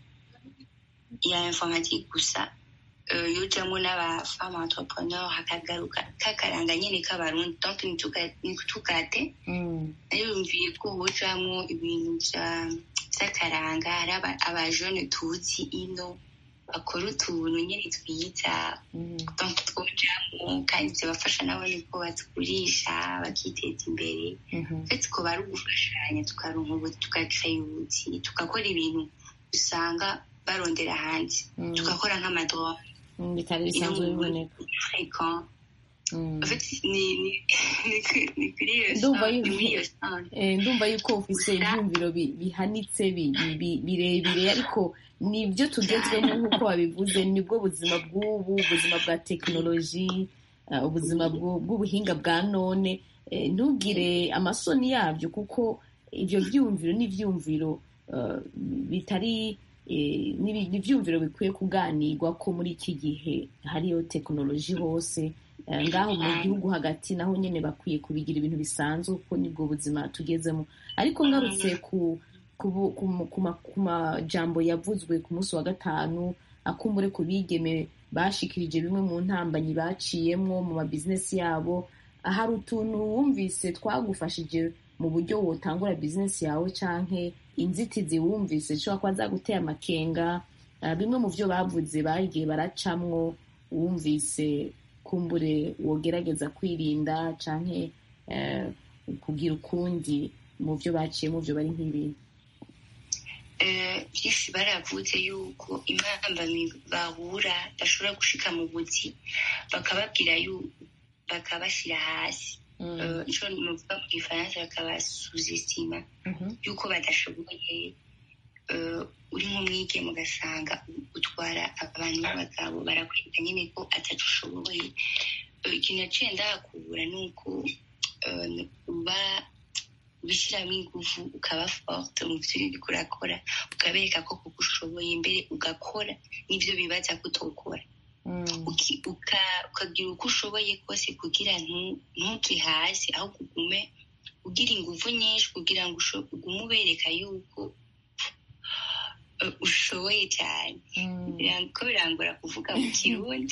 ya informatique gusa, yojamwo n'aba femme entrepreneur, hakagaruka kakaranga nyene k'abarundi. Donc nitukate nariyumviye ko hojamwo ibintu vy'akaranga, hari abajene tuzi ino bakora utuntu nyene twiza. Donc twojamwo kandi vyabafasha nabo niko batugurisha bakiteza imbere. Fetse ko bari ugufashanya tukaronka ubu tugakreye ubuti tugakora ibintu usanga barondera hanze, tugakora nk'amadrone bitari bisanzwe biboneka. Ndumva yuko ufise ivyumviro bihanitse birebire, ariko nibyo tugezwemo nk'uko wabivuze. Nibwo buzima bw'ubu, ubuzima bwa tekinoloji, ubuzima bw'ubuhinga bwa none. Ntugire amasoni yabyo kuko ivyo vyumviro n'ivyumviro bitari n'ivyumviro bikwiye kuganirwa ko muri iki gihe hariyo tekinoloji hose. Ngaho mu gihugu hagati naho nyene bakwiye kubigira ibintu bisanzwe kuko nibwo buzima tugezemo. Ariko ngarutse ku ku majambo yavuzwe ku munsi wa gatanu, akumbure ku bigeme bashikirije bimwe mu ntambanyi baciyemwo mu ma business yabo, hari utuntu wumvise twagufashije mu buryo wotangura business yawe canke inzitizi wumvise zishobora kuba zaguteye amakenga? Bimwe mu vyo bavuze bagiye baracamwo wumvise kumbure wogerageza kwirinda canke kugira ukundi mu vyo baciyemo vyo bari nk'ibintu? byinshi baravuze yuko impambamyi bahura bashobora gushika mu buzi bakababwira bakabashyira hasi icyo nuvuga mu gifaransa bakabasuzestima yuko badashoboye uri nk'umwigeme ugasanga utwara abantu b'abagabo barakwita nyine ko atatu ushoboye ikintu naciye ndahakubura ni uko uba ubishyiramo ingufu ukaba forte mu byo uriko urakora ukabereka ko kuko ushoboye mbere ugakora n'ibyo bibaza ko utokora ukagira uko ushoboye kose kugira ntutwe hasi aho kugume ugira ingufu nyinshi kugira ngo ugume ubereka yuko ushoboye cyane ko birangora kuvuga mu kirundi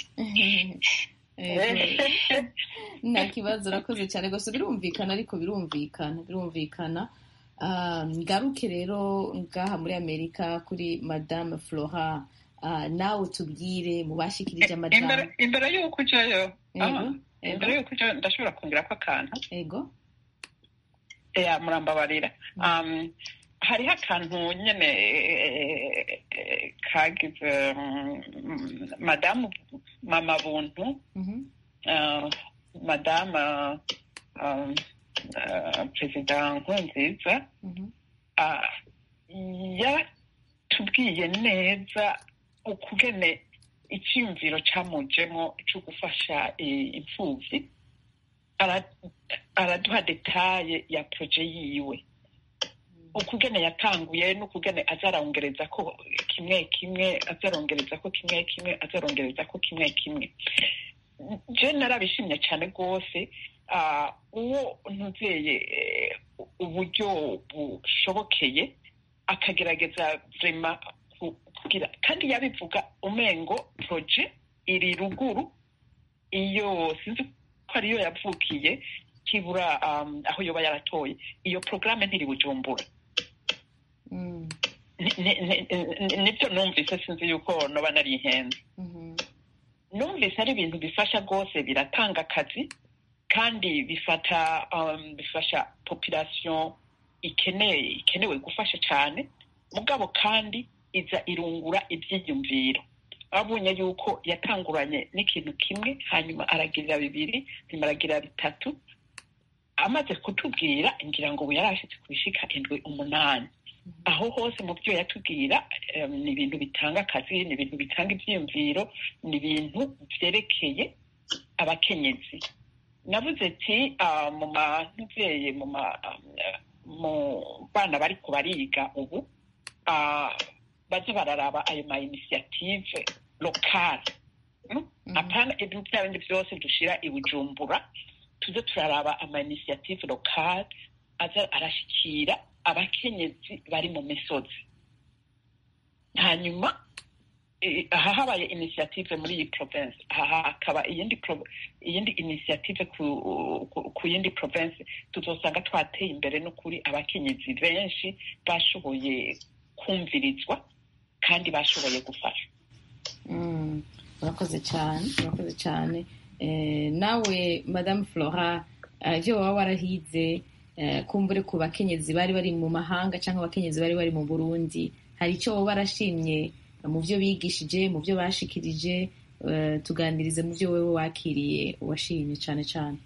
nta kibazo urakoze cyane rwose birumvikana ariko birumvikana birumvikana ngaruke rero ngaha muri amerika kuri madame Flora nawe tubwire mu bashikirije amajambo imbere y'uko ujyayo imbere y'uko ujyayo ndashobora kongera ko akantu ego murambabarira hariho akantu nyine kagize madamu mama buntu madamu perezida nkurunziza yatubwiye neza ukugene icyumviro cyamujemo cyo gufasha imfubyi araduha detaye ya proje yiwe ukugene yatanguye n'ukugene azarongereza ko kimwe kimwe azarongereza ko kimwe kimwe azarongereza ko kimwe kimwe je narabishimye cyane rwose uwo ntuzeye uburyo bushobokeye akagerageza vrema kugira kandi yabivuga umengo proje iri ruguru iyo sinzi ko ariyo yavukiye kibura aho yoba yaratoye iyo programme ntiri Bujumbura nibyo numvise sinzi yuko noba nari ihenze numvise ari ibintu bifasha rwose biratanga akazi kandi bifata bifasha population ikeneye ikenewe gufasha cyane mugabo kandi iza irungura ibyiyumviro abonye yuko yatanguranye n'ikintu kimwe hanyuma aragirira bibiri nyuma aragira bitatu amaze kutubwira ngira ngo yarashitse kubishika indwi umunani aho hose mu byo yatubwira ni ibintu bitanga akazi ni ibintu bitanga ibyiyumviro ni ibintu byerekeye abakenyezi navuze ati mu muvyeyi mu mu bana bari kubariga ubu baje bararaba ayo ma initiative locale apana ibintu byabindi byose dushira i Bujumbura tuze turaraba ama initiative locale aza arashikira abakenyezi bari mu misozi hanyuma aha habaye initiative muri iyi province aha hakaba iyindi iyindi initiative ku, ku, ku yindi province tuzosanga twateye imbere no kuri abakenyezi benshi bashoboye kumvirizwa kandi bashoboye gufasha. Murakoze cyane murakoze cyane nawe madame Flora ibyo waba warahize kumbure ku bakenyezi bari bari mu mahanga cyangwa abakenyezi bari bari mu Burundi hari icyo waba warashimye mu byo bigishije mu byo bashikirije tuganirize mu byo wewe wakiriye washimye cyane cyane.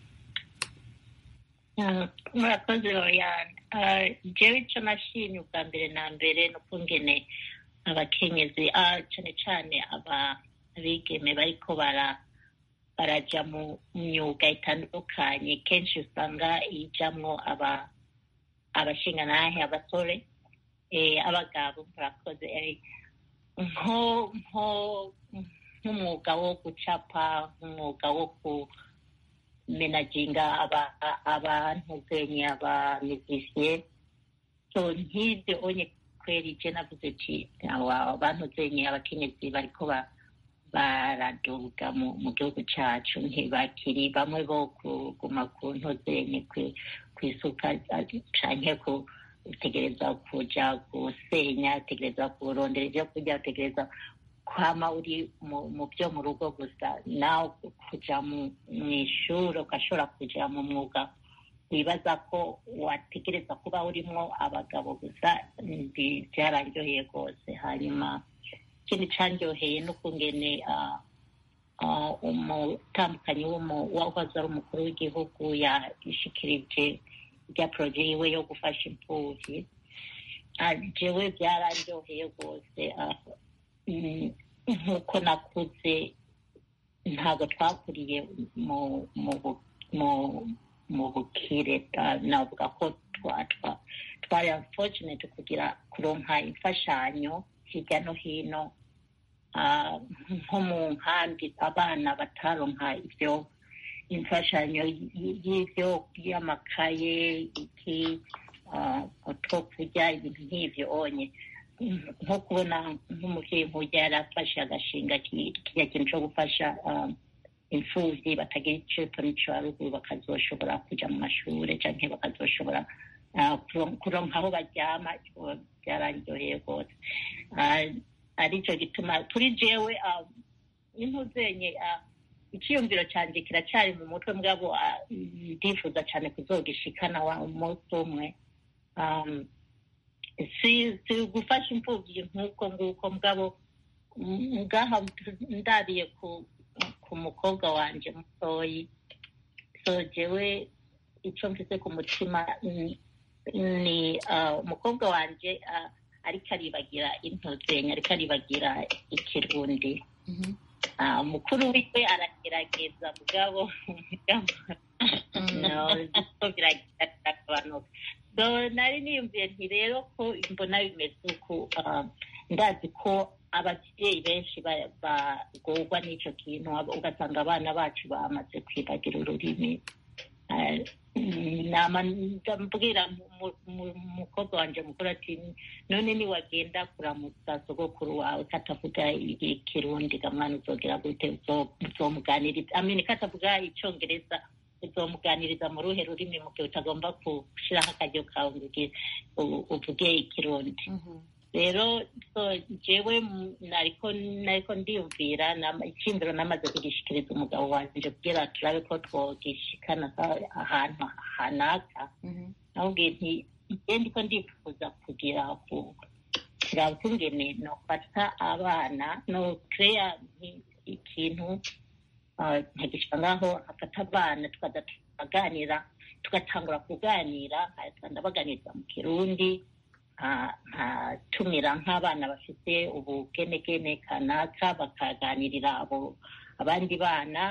Murakoze Oriane jewe icyo nashimye ubwa mbere na mbere no kungene abakenyezi cyane cyane abigeme bariko bara barajya mu myuga itandukanye kenshi usanga ijamwo aba abashinganahe abasore abagabo murakoze nko nko nk'umwuga wo gucapa nk'umwuga wo kumenaginga abantu benye abamizisiye so nk'ibyo onye kweri je navuze ati abantu benye abakenyezi bariko baraduga mu gihugu cyacu ntibakiri bamwe bo kuguma ku ntozenye kwisuka canke utegereza kuja gusenya utegereza kurondera ibyo kurya utegereza kwama uri mu byo mu rugo gusa nawe kuja mu ishuri ugashobora kuja mu mwuga wibaza ko wategereza kuba urimo abagabo gusa byararyoheye rwose. hanyuma ikindi cyanryoheye n'ukungene umutambukanyi wahoze ari umukuru w'igihugu yashikirije rya poroje yiwe yo gufasha imfubyi. jewe byararyoheye rwose. nk'uko nakuze ntabwo twakuriye mu mu bukire, navuga ko twari unfortunate kugira kuronka imfashanyo hirya no hino, nko mu nkambi abana bataronka ibyo imfashanyo y'ibyo y'amakaye iki two kurya ibintu nk'ibyo onye. nko kubona nk'umubyeyi nk'ujya yarafashe agashinga kiriya kintu cyo gufasha imfubyi batagira icyo n'icyo haruguru bakazoshobora kujya mu mashuri cyangwa bakazoshobora kuronka aho baryama. byararyoheye rwose. aricyo gituma kuri jewe n'intuzenye icyiyumviro cyanjye kiracyari mu mutwe mugabo ndifuza cyane kuzogishikana umunsi umwe. si si gufasha imfubyi nk'uko nguko mugabo ngaha ndariye ku ku mukobwa wanjye mutoyi. so jewe icyo mfite ku mutima ni umukobwa wanjye ariko aribagira intuzenye, ariko aribagira ikirundi. mukuru wiwe aragerageza mugabo biragabanuka. so nari niyumviye nti rero ko mbona bimeze uku, ndazi ko ababyeyi benshi bagorwa n'icyo kintu, ugasanga abana bacu bamaze kwibagira ururimi. ndambwira umukobwa wanjye mukuru ati none niwagenda kuramutsa sogokuru wawe katavuga ikirundi gamwana uzogera gute? uzomuganiriza amini katavuga icyongereza uzomuganiriza mu ruhe rurimi mu gihe utagomba gushyiraho akaryo kawe uvuge ikirundi. rero jewe nariko nariko ndiyumvira icyumviro namaze kugishikiriza umugabo wanjye kugira turabe ko twogishikana ahantu hanaka. nabwiye nti njye ndiko ndifuza kugira kuraba ukungene nofata abana no creya ikintu nkagishika ngaho afata abana tukaza tukaganira tugatangura kuganira ndabaganiriza mu kirundi, nkatumira nk'abana bafite ubugenegene kanaka bakaganirira abo abandi bana.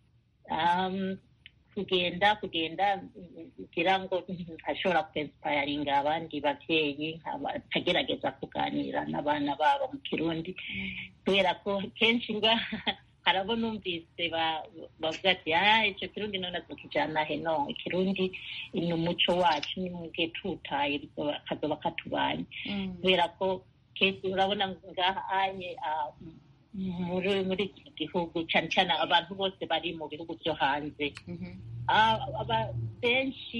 kugenda kugenda kugira ngo ntashobora kwinsipayaringa abandi babyeyi nkagerageza kuganira n'abana babo mu kirundi, kubera ko kenshi nga harabo numvise bavuga ati icyo kirundi none tukijana he? No, ikirundi ni umuco wacu, ni mugihe tutaye bakazoba katubanye. kubera ko kenshi urabona ngaha anye muri muri iki gihugu cyane cyane abantu bose bari mu bihugu byo hanze, benshi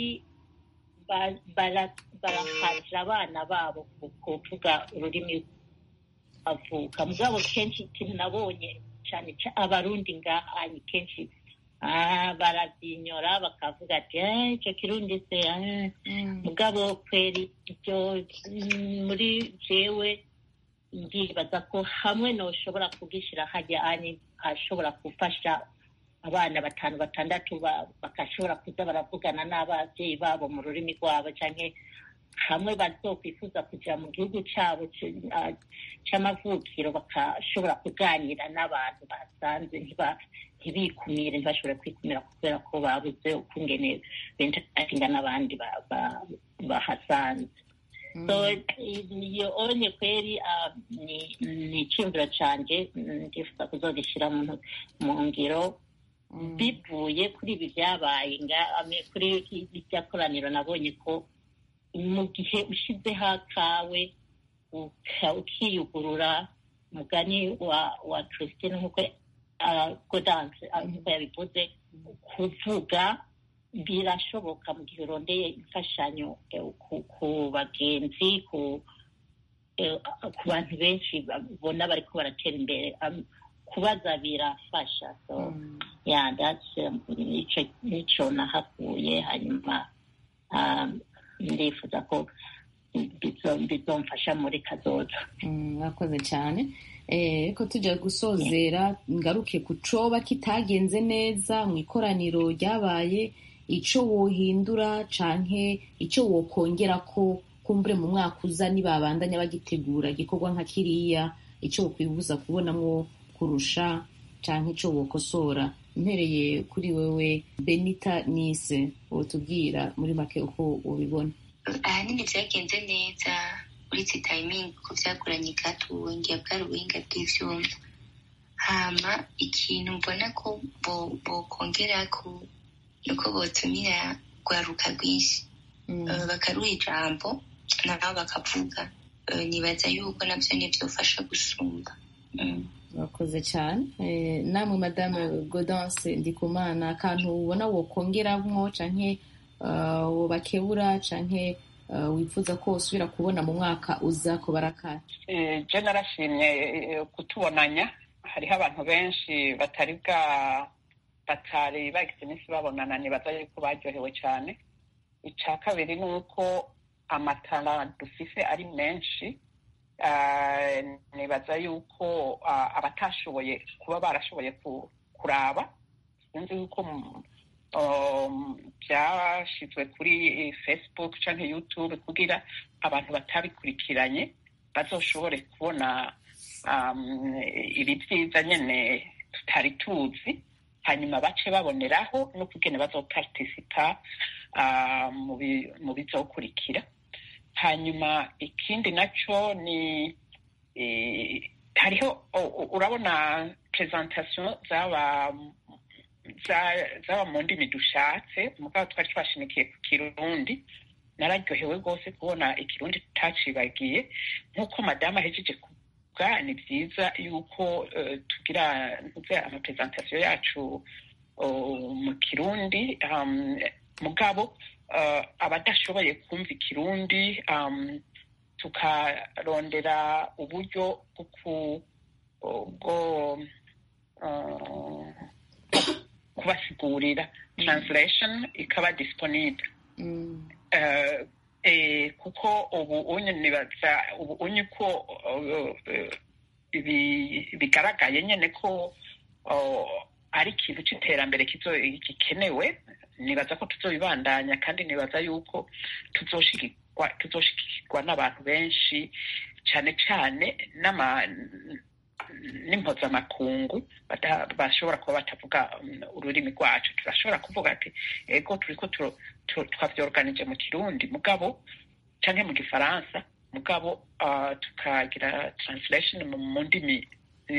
barahatira abana babo kuvuga ururimi bavuka. mugabo kenshi ikintu nabonye cyane abarundi ngaha kenshi barabyinyora bakavuga ati icyo kirundi se. mugabo kweri ibyo muri jewe ndibaza ko hamwe noshobora kugishyira hajya anye ashobora gufasha abana batanu batandatu bakashobora kuza baravugana n'ababyeyi babo mu rurimi rwabo, cyangwa hamwe bazokwifuza kujya mu gihugu cyabo cy'amavukiro bakashobora kuganira n'abantu basanze ntibikumire, ntibashobore kwikumira kubera ko babuze ukungene bentatinga n'abandi bahasanze. so iyo onye kweri ni icyumviro cyanjye ndifuza kuzogishyira mu ngiro bivuye kuri ibi byabaye kuri irya koraniro. nabonye ko mu gihe ushyizeho akawe ukiyugurura, umugani wa Christine nk'uko Gaudence nk'uko yabivuze, kuvuga birashoboka mu gihe urondeye imfashanyo ku bagenzi, ku bantu benshi babona bariko baratera imbere. kubaza birafasha. so yeah, that's nico nahakuye. hanyuma ndifuza ko bizomfasha muri kazoza. Mwakoze cyane. Ko tujya gusozera ngaruke ku coba kitagenze neza mu ikoraniro ryabaye, icyo wohindura canke icyo wokongera ko kumbure mu mwaka uza nibabandanya bagitegura igikorwa nka kiriya, icyo wokwibuza kubonamwo kurusha canke icyo wokosora. Mpereye kuri wewe Benita Nise, wotubwira muri make uko ubibona. Ahanini byagenze neza uretse timing ko byagoranye gato, ngiye bwari ubuhinga bw'ivyuma. Hama ikintu mbona ko bokongera ko nuko botumira rwaruka rwinshi bakaruha ijambo nabo bakavuga. Nibaza yuko nabyo nibyofasha gusumba. Wakoze cyane. Namwe Madame Gaudence Ndikumana, akantu ubona wokongeramwo canke wobakebura canke wifuza ko usubira kubona mu mwaka uza ko barakara? Je narashimye kutubonanya. Hariho abantu benshi batari bwa batari bagize iminsi babonana, nibaza yuko baryohewe cyane. Icya kabiri ni uko amatara dufise ari menshi. Nibaza yuko abatashoboye kuba barashoboye kuraba, sinzi yuko byashyizwe kuri Facebook cyangwa YouTube kugira abantu batabikurikiranye bazoshobore kubona ibi byiza nyine tutari tuzi, hanyuma bace baboneraho no kugenda bazoparticipa mu bizokurikira. Hanyuma ikindi nacyo ni hariho urabona presentation zaba zaba mu ndimi dushatse, mugabo twari twashimikiye ku Kirundi. Nararyohewe rwose kubona Ikirundi tutacibagiye. Nk'uko madamu ahejeje kuvuga, ni byiza yuko tugira amapresentation yacu mu Kirundi, mugabo abadashoboye kumva Ikirundi tukarondera uburyo bwo kubasigurira, translation ikaba disponible. Mm. Uh, eh, kuko ubu unye nibaza ubu unye ko bigaragaye nyene ko ari ikintu c'iterambere gikenewe. Nibaza ko tuzobibandanya, kandi nibaza yuko tuzoshikirwa tuzoshikirwa n'abantu benshi, cyane cyane n'ama n'impuzamakungu bashobora kuba batavuga ururimi rwacu. Turashobora kuvuga ati ego turiko twavyorganije mu Kirundi mugabo canke mu Gifaransa mugabo tukagira translation mu ndimi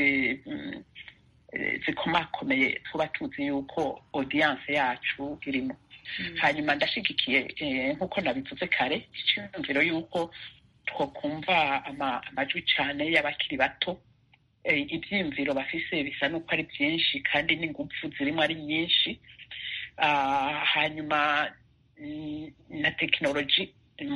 zikomakomeye tuba tuzi yuko audience yacu irimo. Hanyuma ndashigikiye nk'uko nabivuze kare icyumviro yuko twokumva amajwi cyane y'abakiri bato. Ibyiyumviro bafise bisa nuko ari byinshi kandi n'ingufu zirimo ari nyinshi. Hanyuma na tekinoloji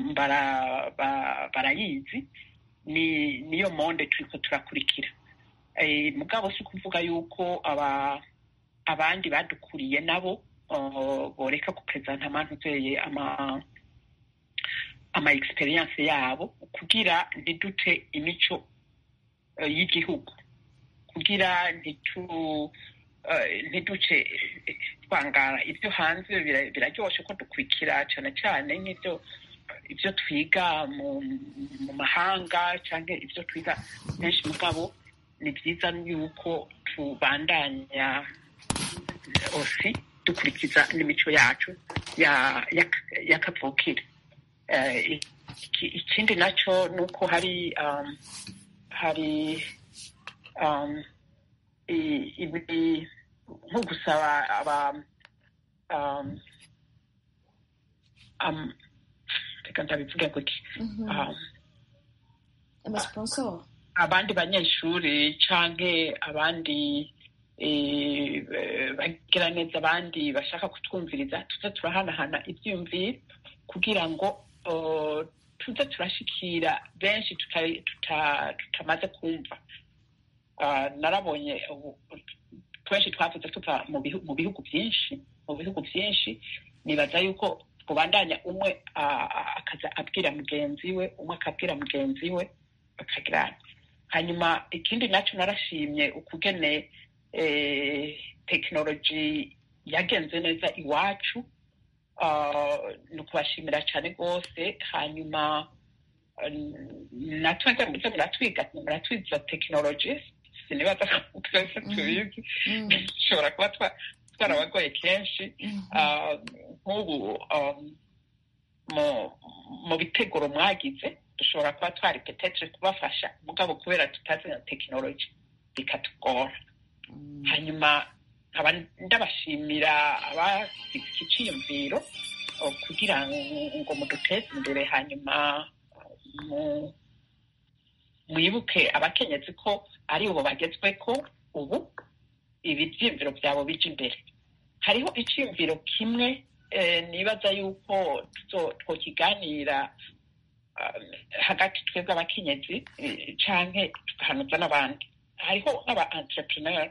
barayizi, niyo monde turiko turakurikira. Mugabo si kuvuga yuko abandi badukuriye nabo boreka kupresenta amantuzeye ama ama experience yabo kugira ntidute imico y'igihugu, kugira ntitu ntiduce twangara ibyo hanze. Biraryoshe ko dukurikira cyane cyane nk'ibyo ibyo twiga mu mahanga cyangwa ibyo twiga benshi, mugabo ni byiza yuko tubandanya osi dukurikiza n'imico yacu y'akavukire. Ikindi nacyo ni uko hari hari nko gusaba aba reka ndabivuge gutya, amasponsor abandi banyeshuri canke abandi bagira neza, abandi bashaka kutwumviriza, tuze turahanahana ibyiyumviro kugira ngo tuze turashikira benshi tutamaze kumva. Narabonye twenshi twavuze tuva mu bihugu byinshi mu bihugu byinshi nibaza yuko kubandanya umwe akaza abwira mugenzi we umwe akabwira mugenzi we bakagirana. Hanyuma ikindi nacyo narashimye ukugene tekinoloji yagenze neza iwacu, ni ukubashimira cyane rwose. Hanyuma natwe muze muratwiga muratwiza tekinoloji, sinibaza ko twese tubizi, dushobora kuba twarabagoye kenshi. Nk'ubu mu biteguro mwagize dushobora kuba twari petetre kubafasha, mugabo kubera tutazi na tekinoloji bikatugora. Hanyuma nkaba ndabashimira abagize iki cyiyumviro kugira ngo muduteze imbere. Hanyuma mwibuke abakenyezi ko ari ubu bagezweko ubu ibi byiyumviro byabo bija imbere. Hariho icyiyumviro kimwe nibaza yuko twokiganira hagati twebwe abakenyezi canke tugahanuza n'abandi. Hariho aba entrepreneur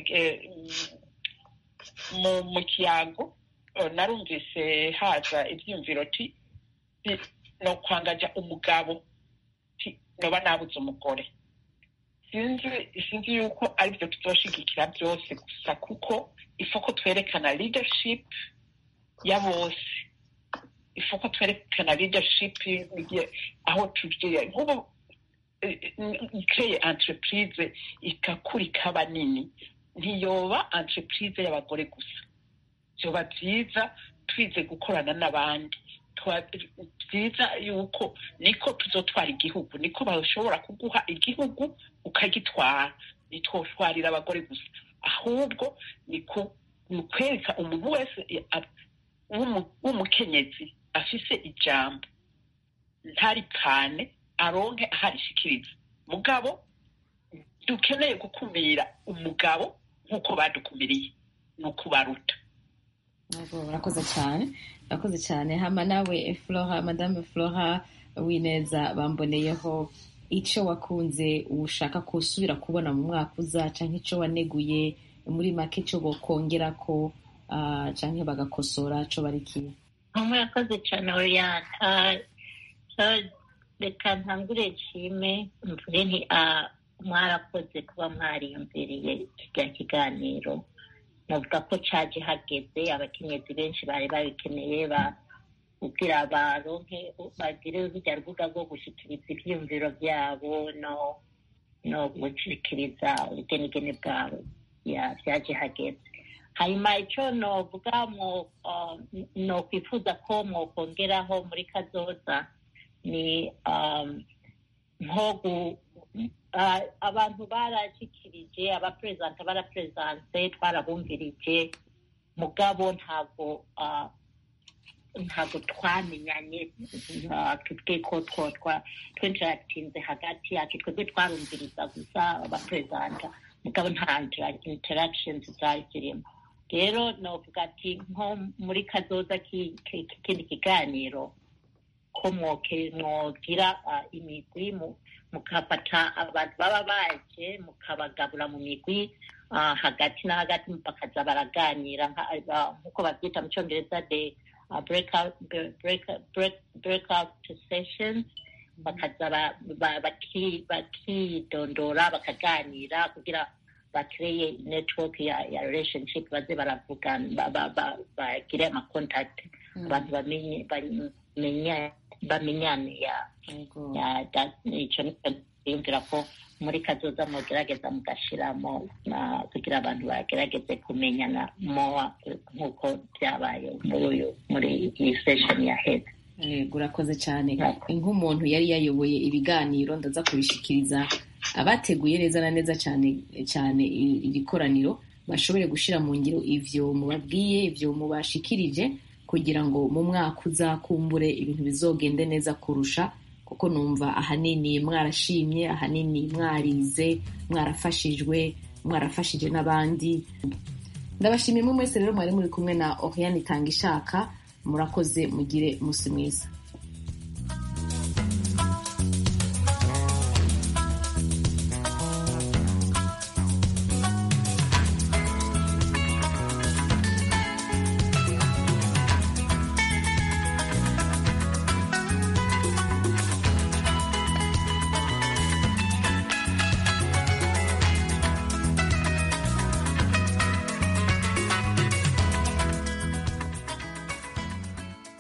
mu kiyago narumvise haza ibyiyumviro ti no kwangaja umugabo ti noba nabuze umugore. Sinzi sinzi yuko aribyo tuzoshigikira byose gusa, kuko ifoko twerekana leadership ya bose, ifoko twerekana leadership aho tugiye. Nk'ubu ikreye entreprise ikakuri kaba nini, ntiyoba entreprise y'abagore gusa. Byoba byiza twize gukorana n'abandi, byiza yuko niko tuzotwara igihugu, niko bashobora kuguha igihugu ukagitwara. Nitwotwarira abagore gusa, ahubwo niko nukwereka umuntu wese w'umukenyezi afise ijambo ntarikane aronke aharishikiriza. Mugabo dukeneye gukumira umugabo nk'uko badukumiriye, ni ukubaruta. Murakoze cyane, murakoze cyane. Hama nawe Flora, Madame Flora Wineza, bamboneyeho icyo wakunze ushaka kusubira kubona mu mwaka uza, canke icyo waneguye muri make cyo bokongera ko canke bagakosora cyo barikiye. Murakoze cyane Oriane. Reka ntangure nshime mvuge nti mwarakoze kuba mwariyumviriye kirya kiganiro. Navuga ko caje hageze, abakenyezi benshi bari babikeneye kugira baronke bagire urujya rubuga rwo gushikiriza ivyiyumviro vyabo no no gushikiriza ubugenegene bwabo. Vyaje hageze. Hanyuma icyo novuga no kwifuza ko mwokongeraho muri kazoza ni nko abantu barashikirije, abaperezida baraperezanse, twarabumvirije, mugabo ntabwo ntabwo twamenyanye tubwe ko twinterakitinze hagati yacu. Twebwe twarumviriza gusa abaperezida, mugabo nta interactions zari zirimo. Rero novuga ati nko muri kazoza k'ikindi kiganiro ko mwogira imigwi, mukafata abantu baba baje mukabagabura mu migwi hagati na hagati, bakaza baraganira nk'uko babyita mu cyongereza de breakout sessions. Bakaza bakidondora bakaganira kugira bakreye network ya relationship, baze baravugana, bagire ama contact, abantu bamenye bamenyane. Icyo niyumvira ko muri kazoza mugerageza mugashiramo kugira abantu bagerageze kumenyana moa nk'uko byabaye muri iyi session yaheze. Urakoze cyane. Nk'umuntu yari yayoboye ibiganiro, ndaza kubishikiriza abateguye neza na neza cyane cyane igikoraniro, bashobore gushira mu ngiro ivyo mubabwiye, ivyo mubashikirije, kugira ngo mu mwaka uzakumbure ibintu bizogende neza kurusha, kuko numva ahanini mwarashimye, ahanini mwarize, mwarafashijwe, mwarafashije n'abandi. Ndabashimiye mu mwese rero mwari muri kumwe na Oriane Itangishaka. Murakoze, mugire umunsi mwiza.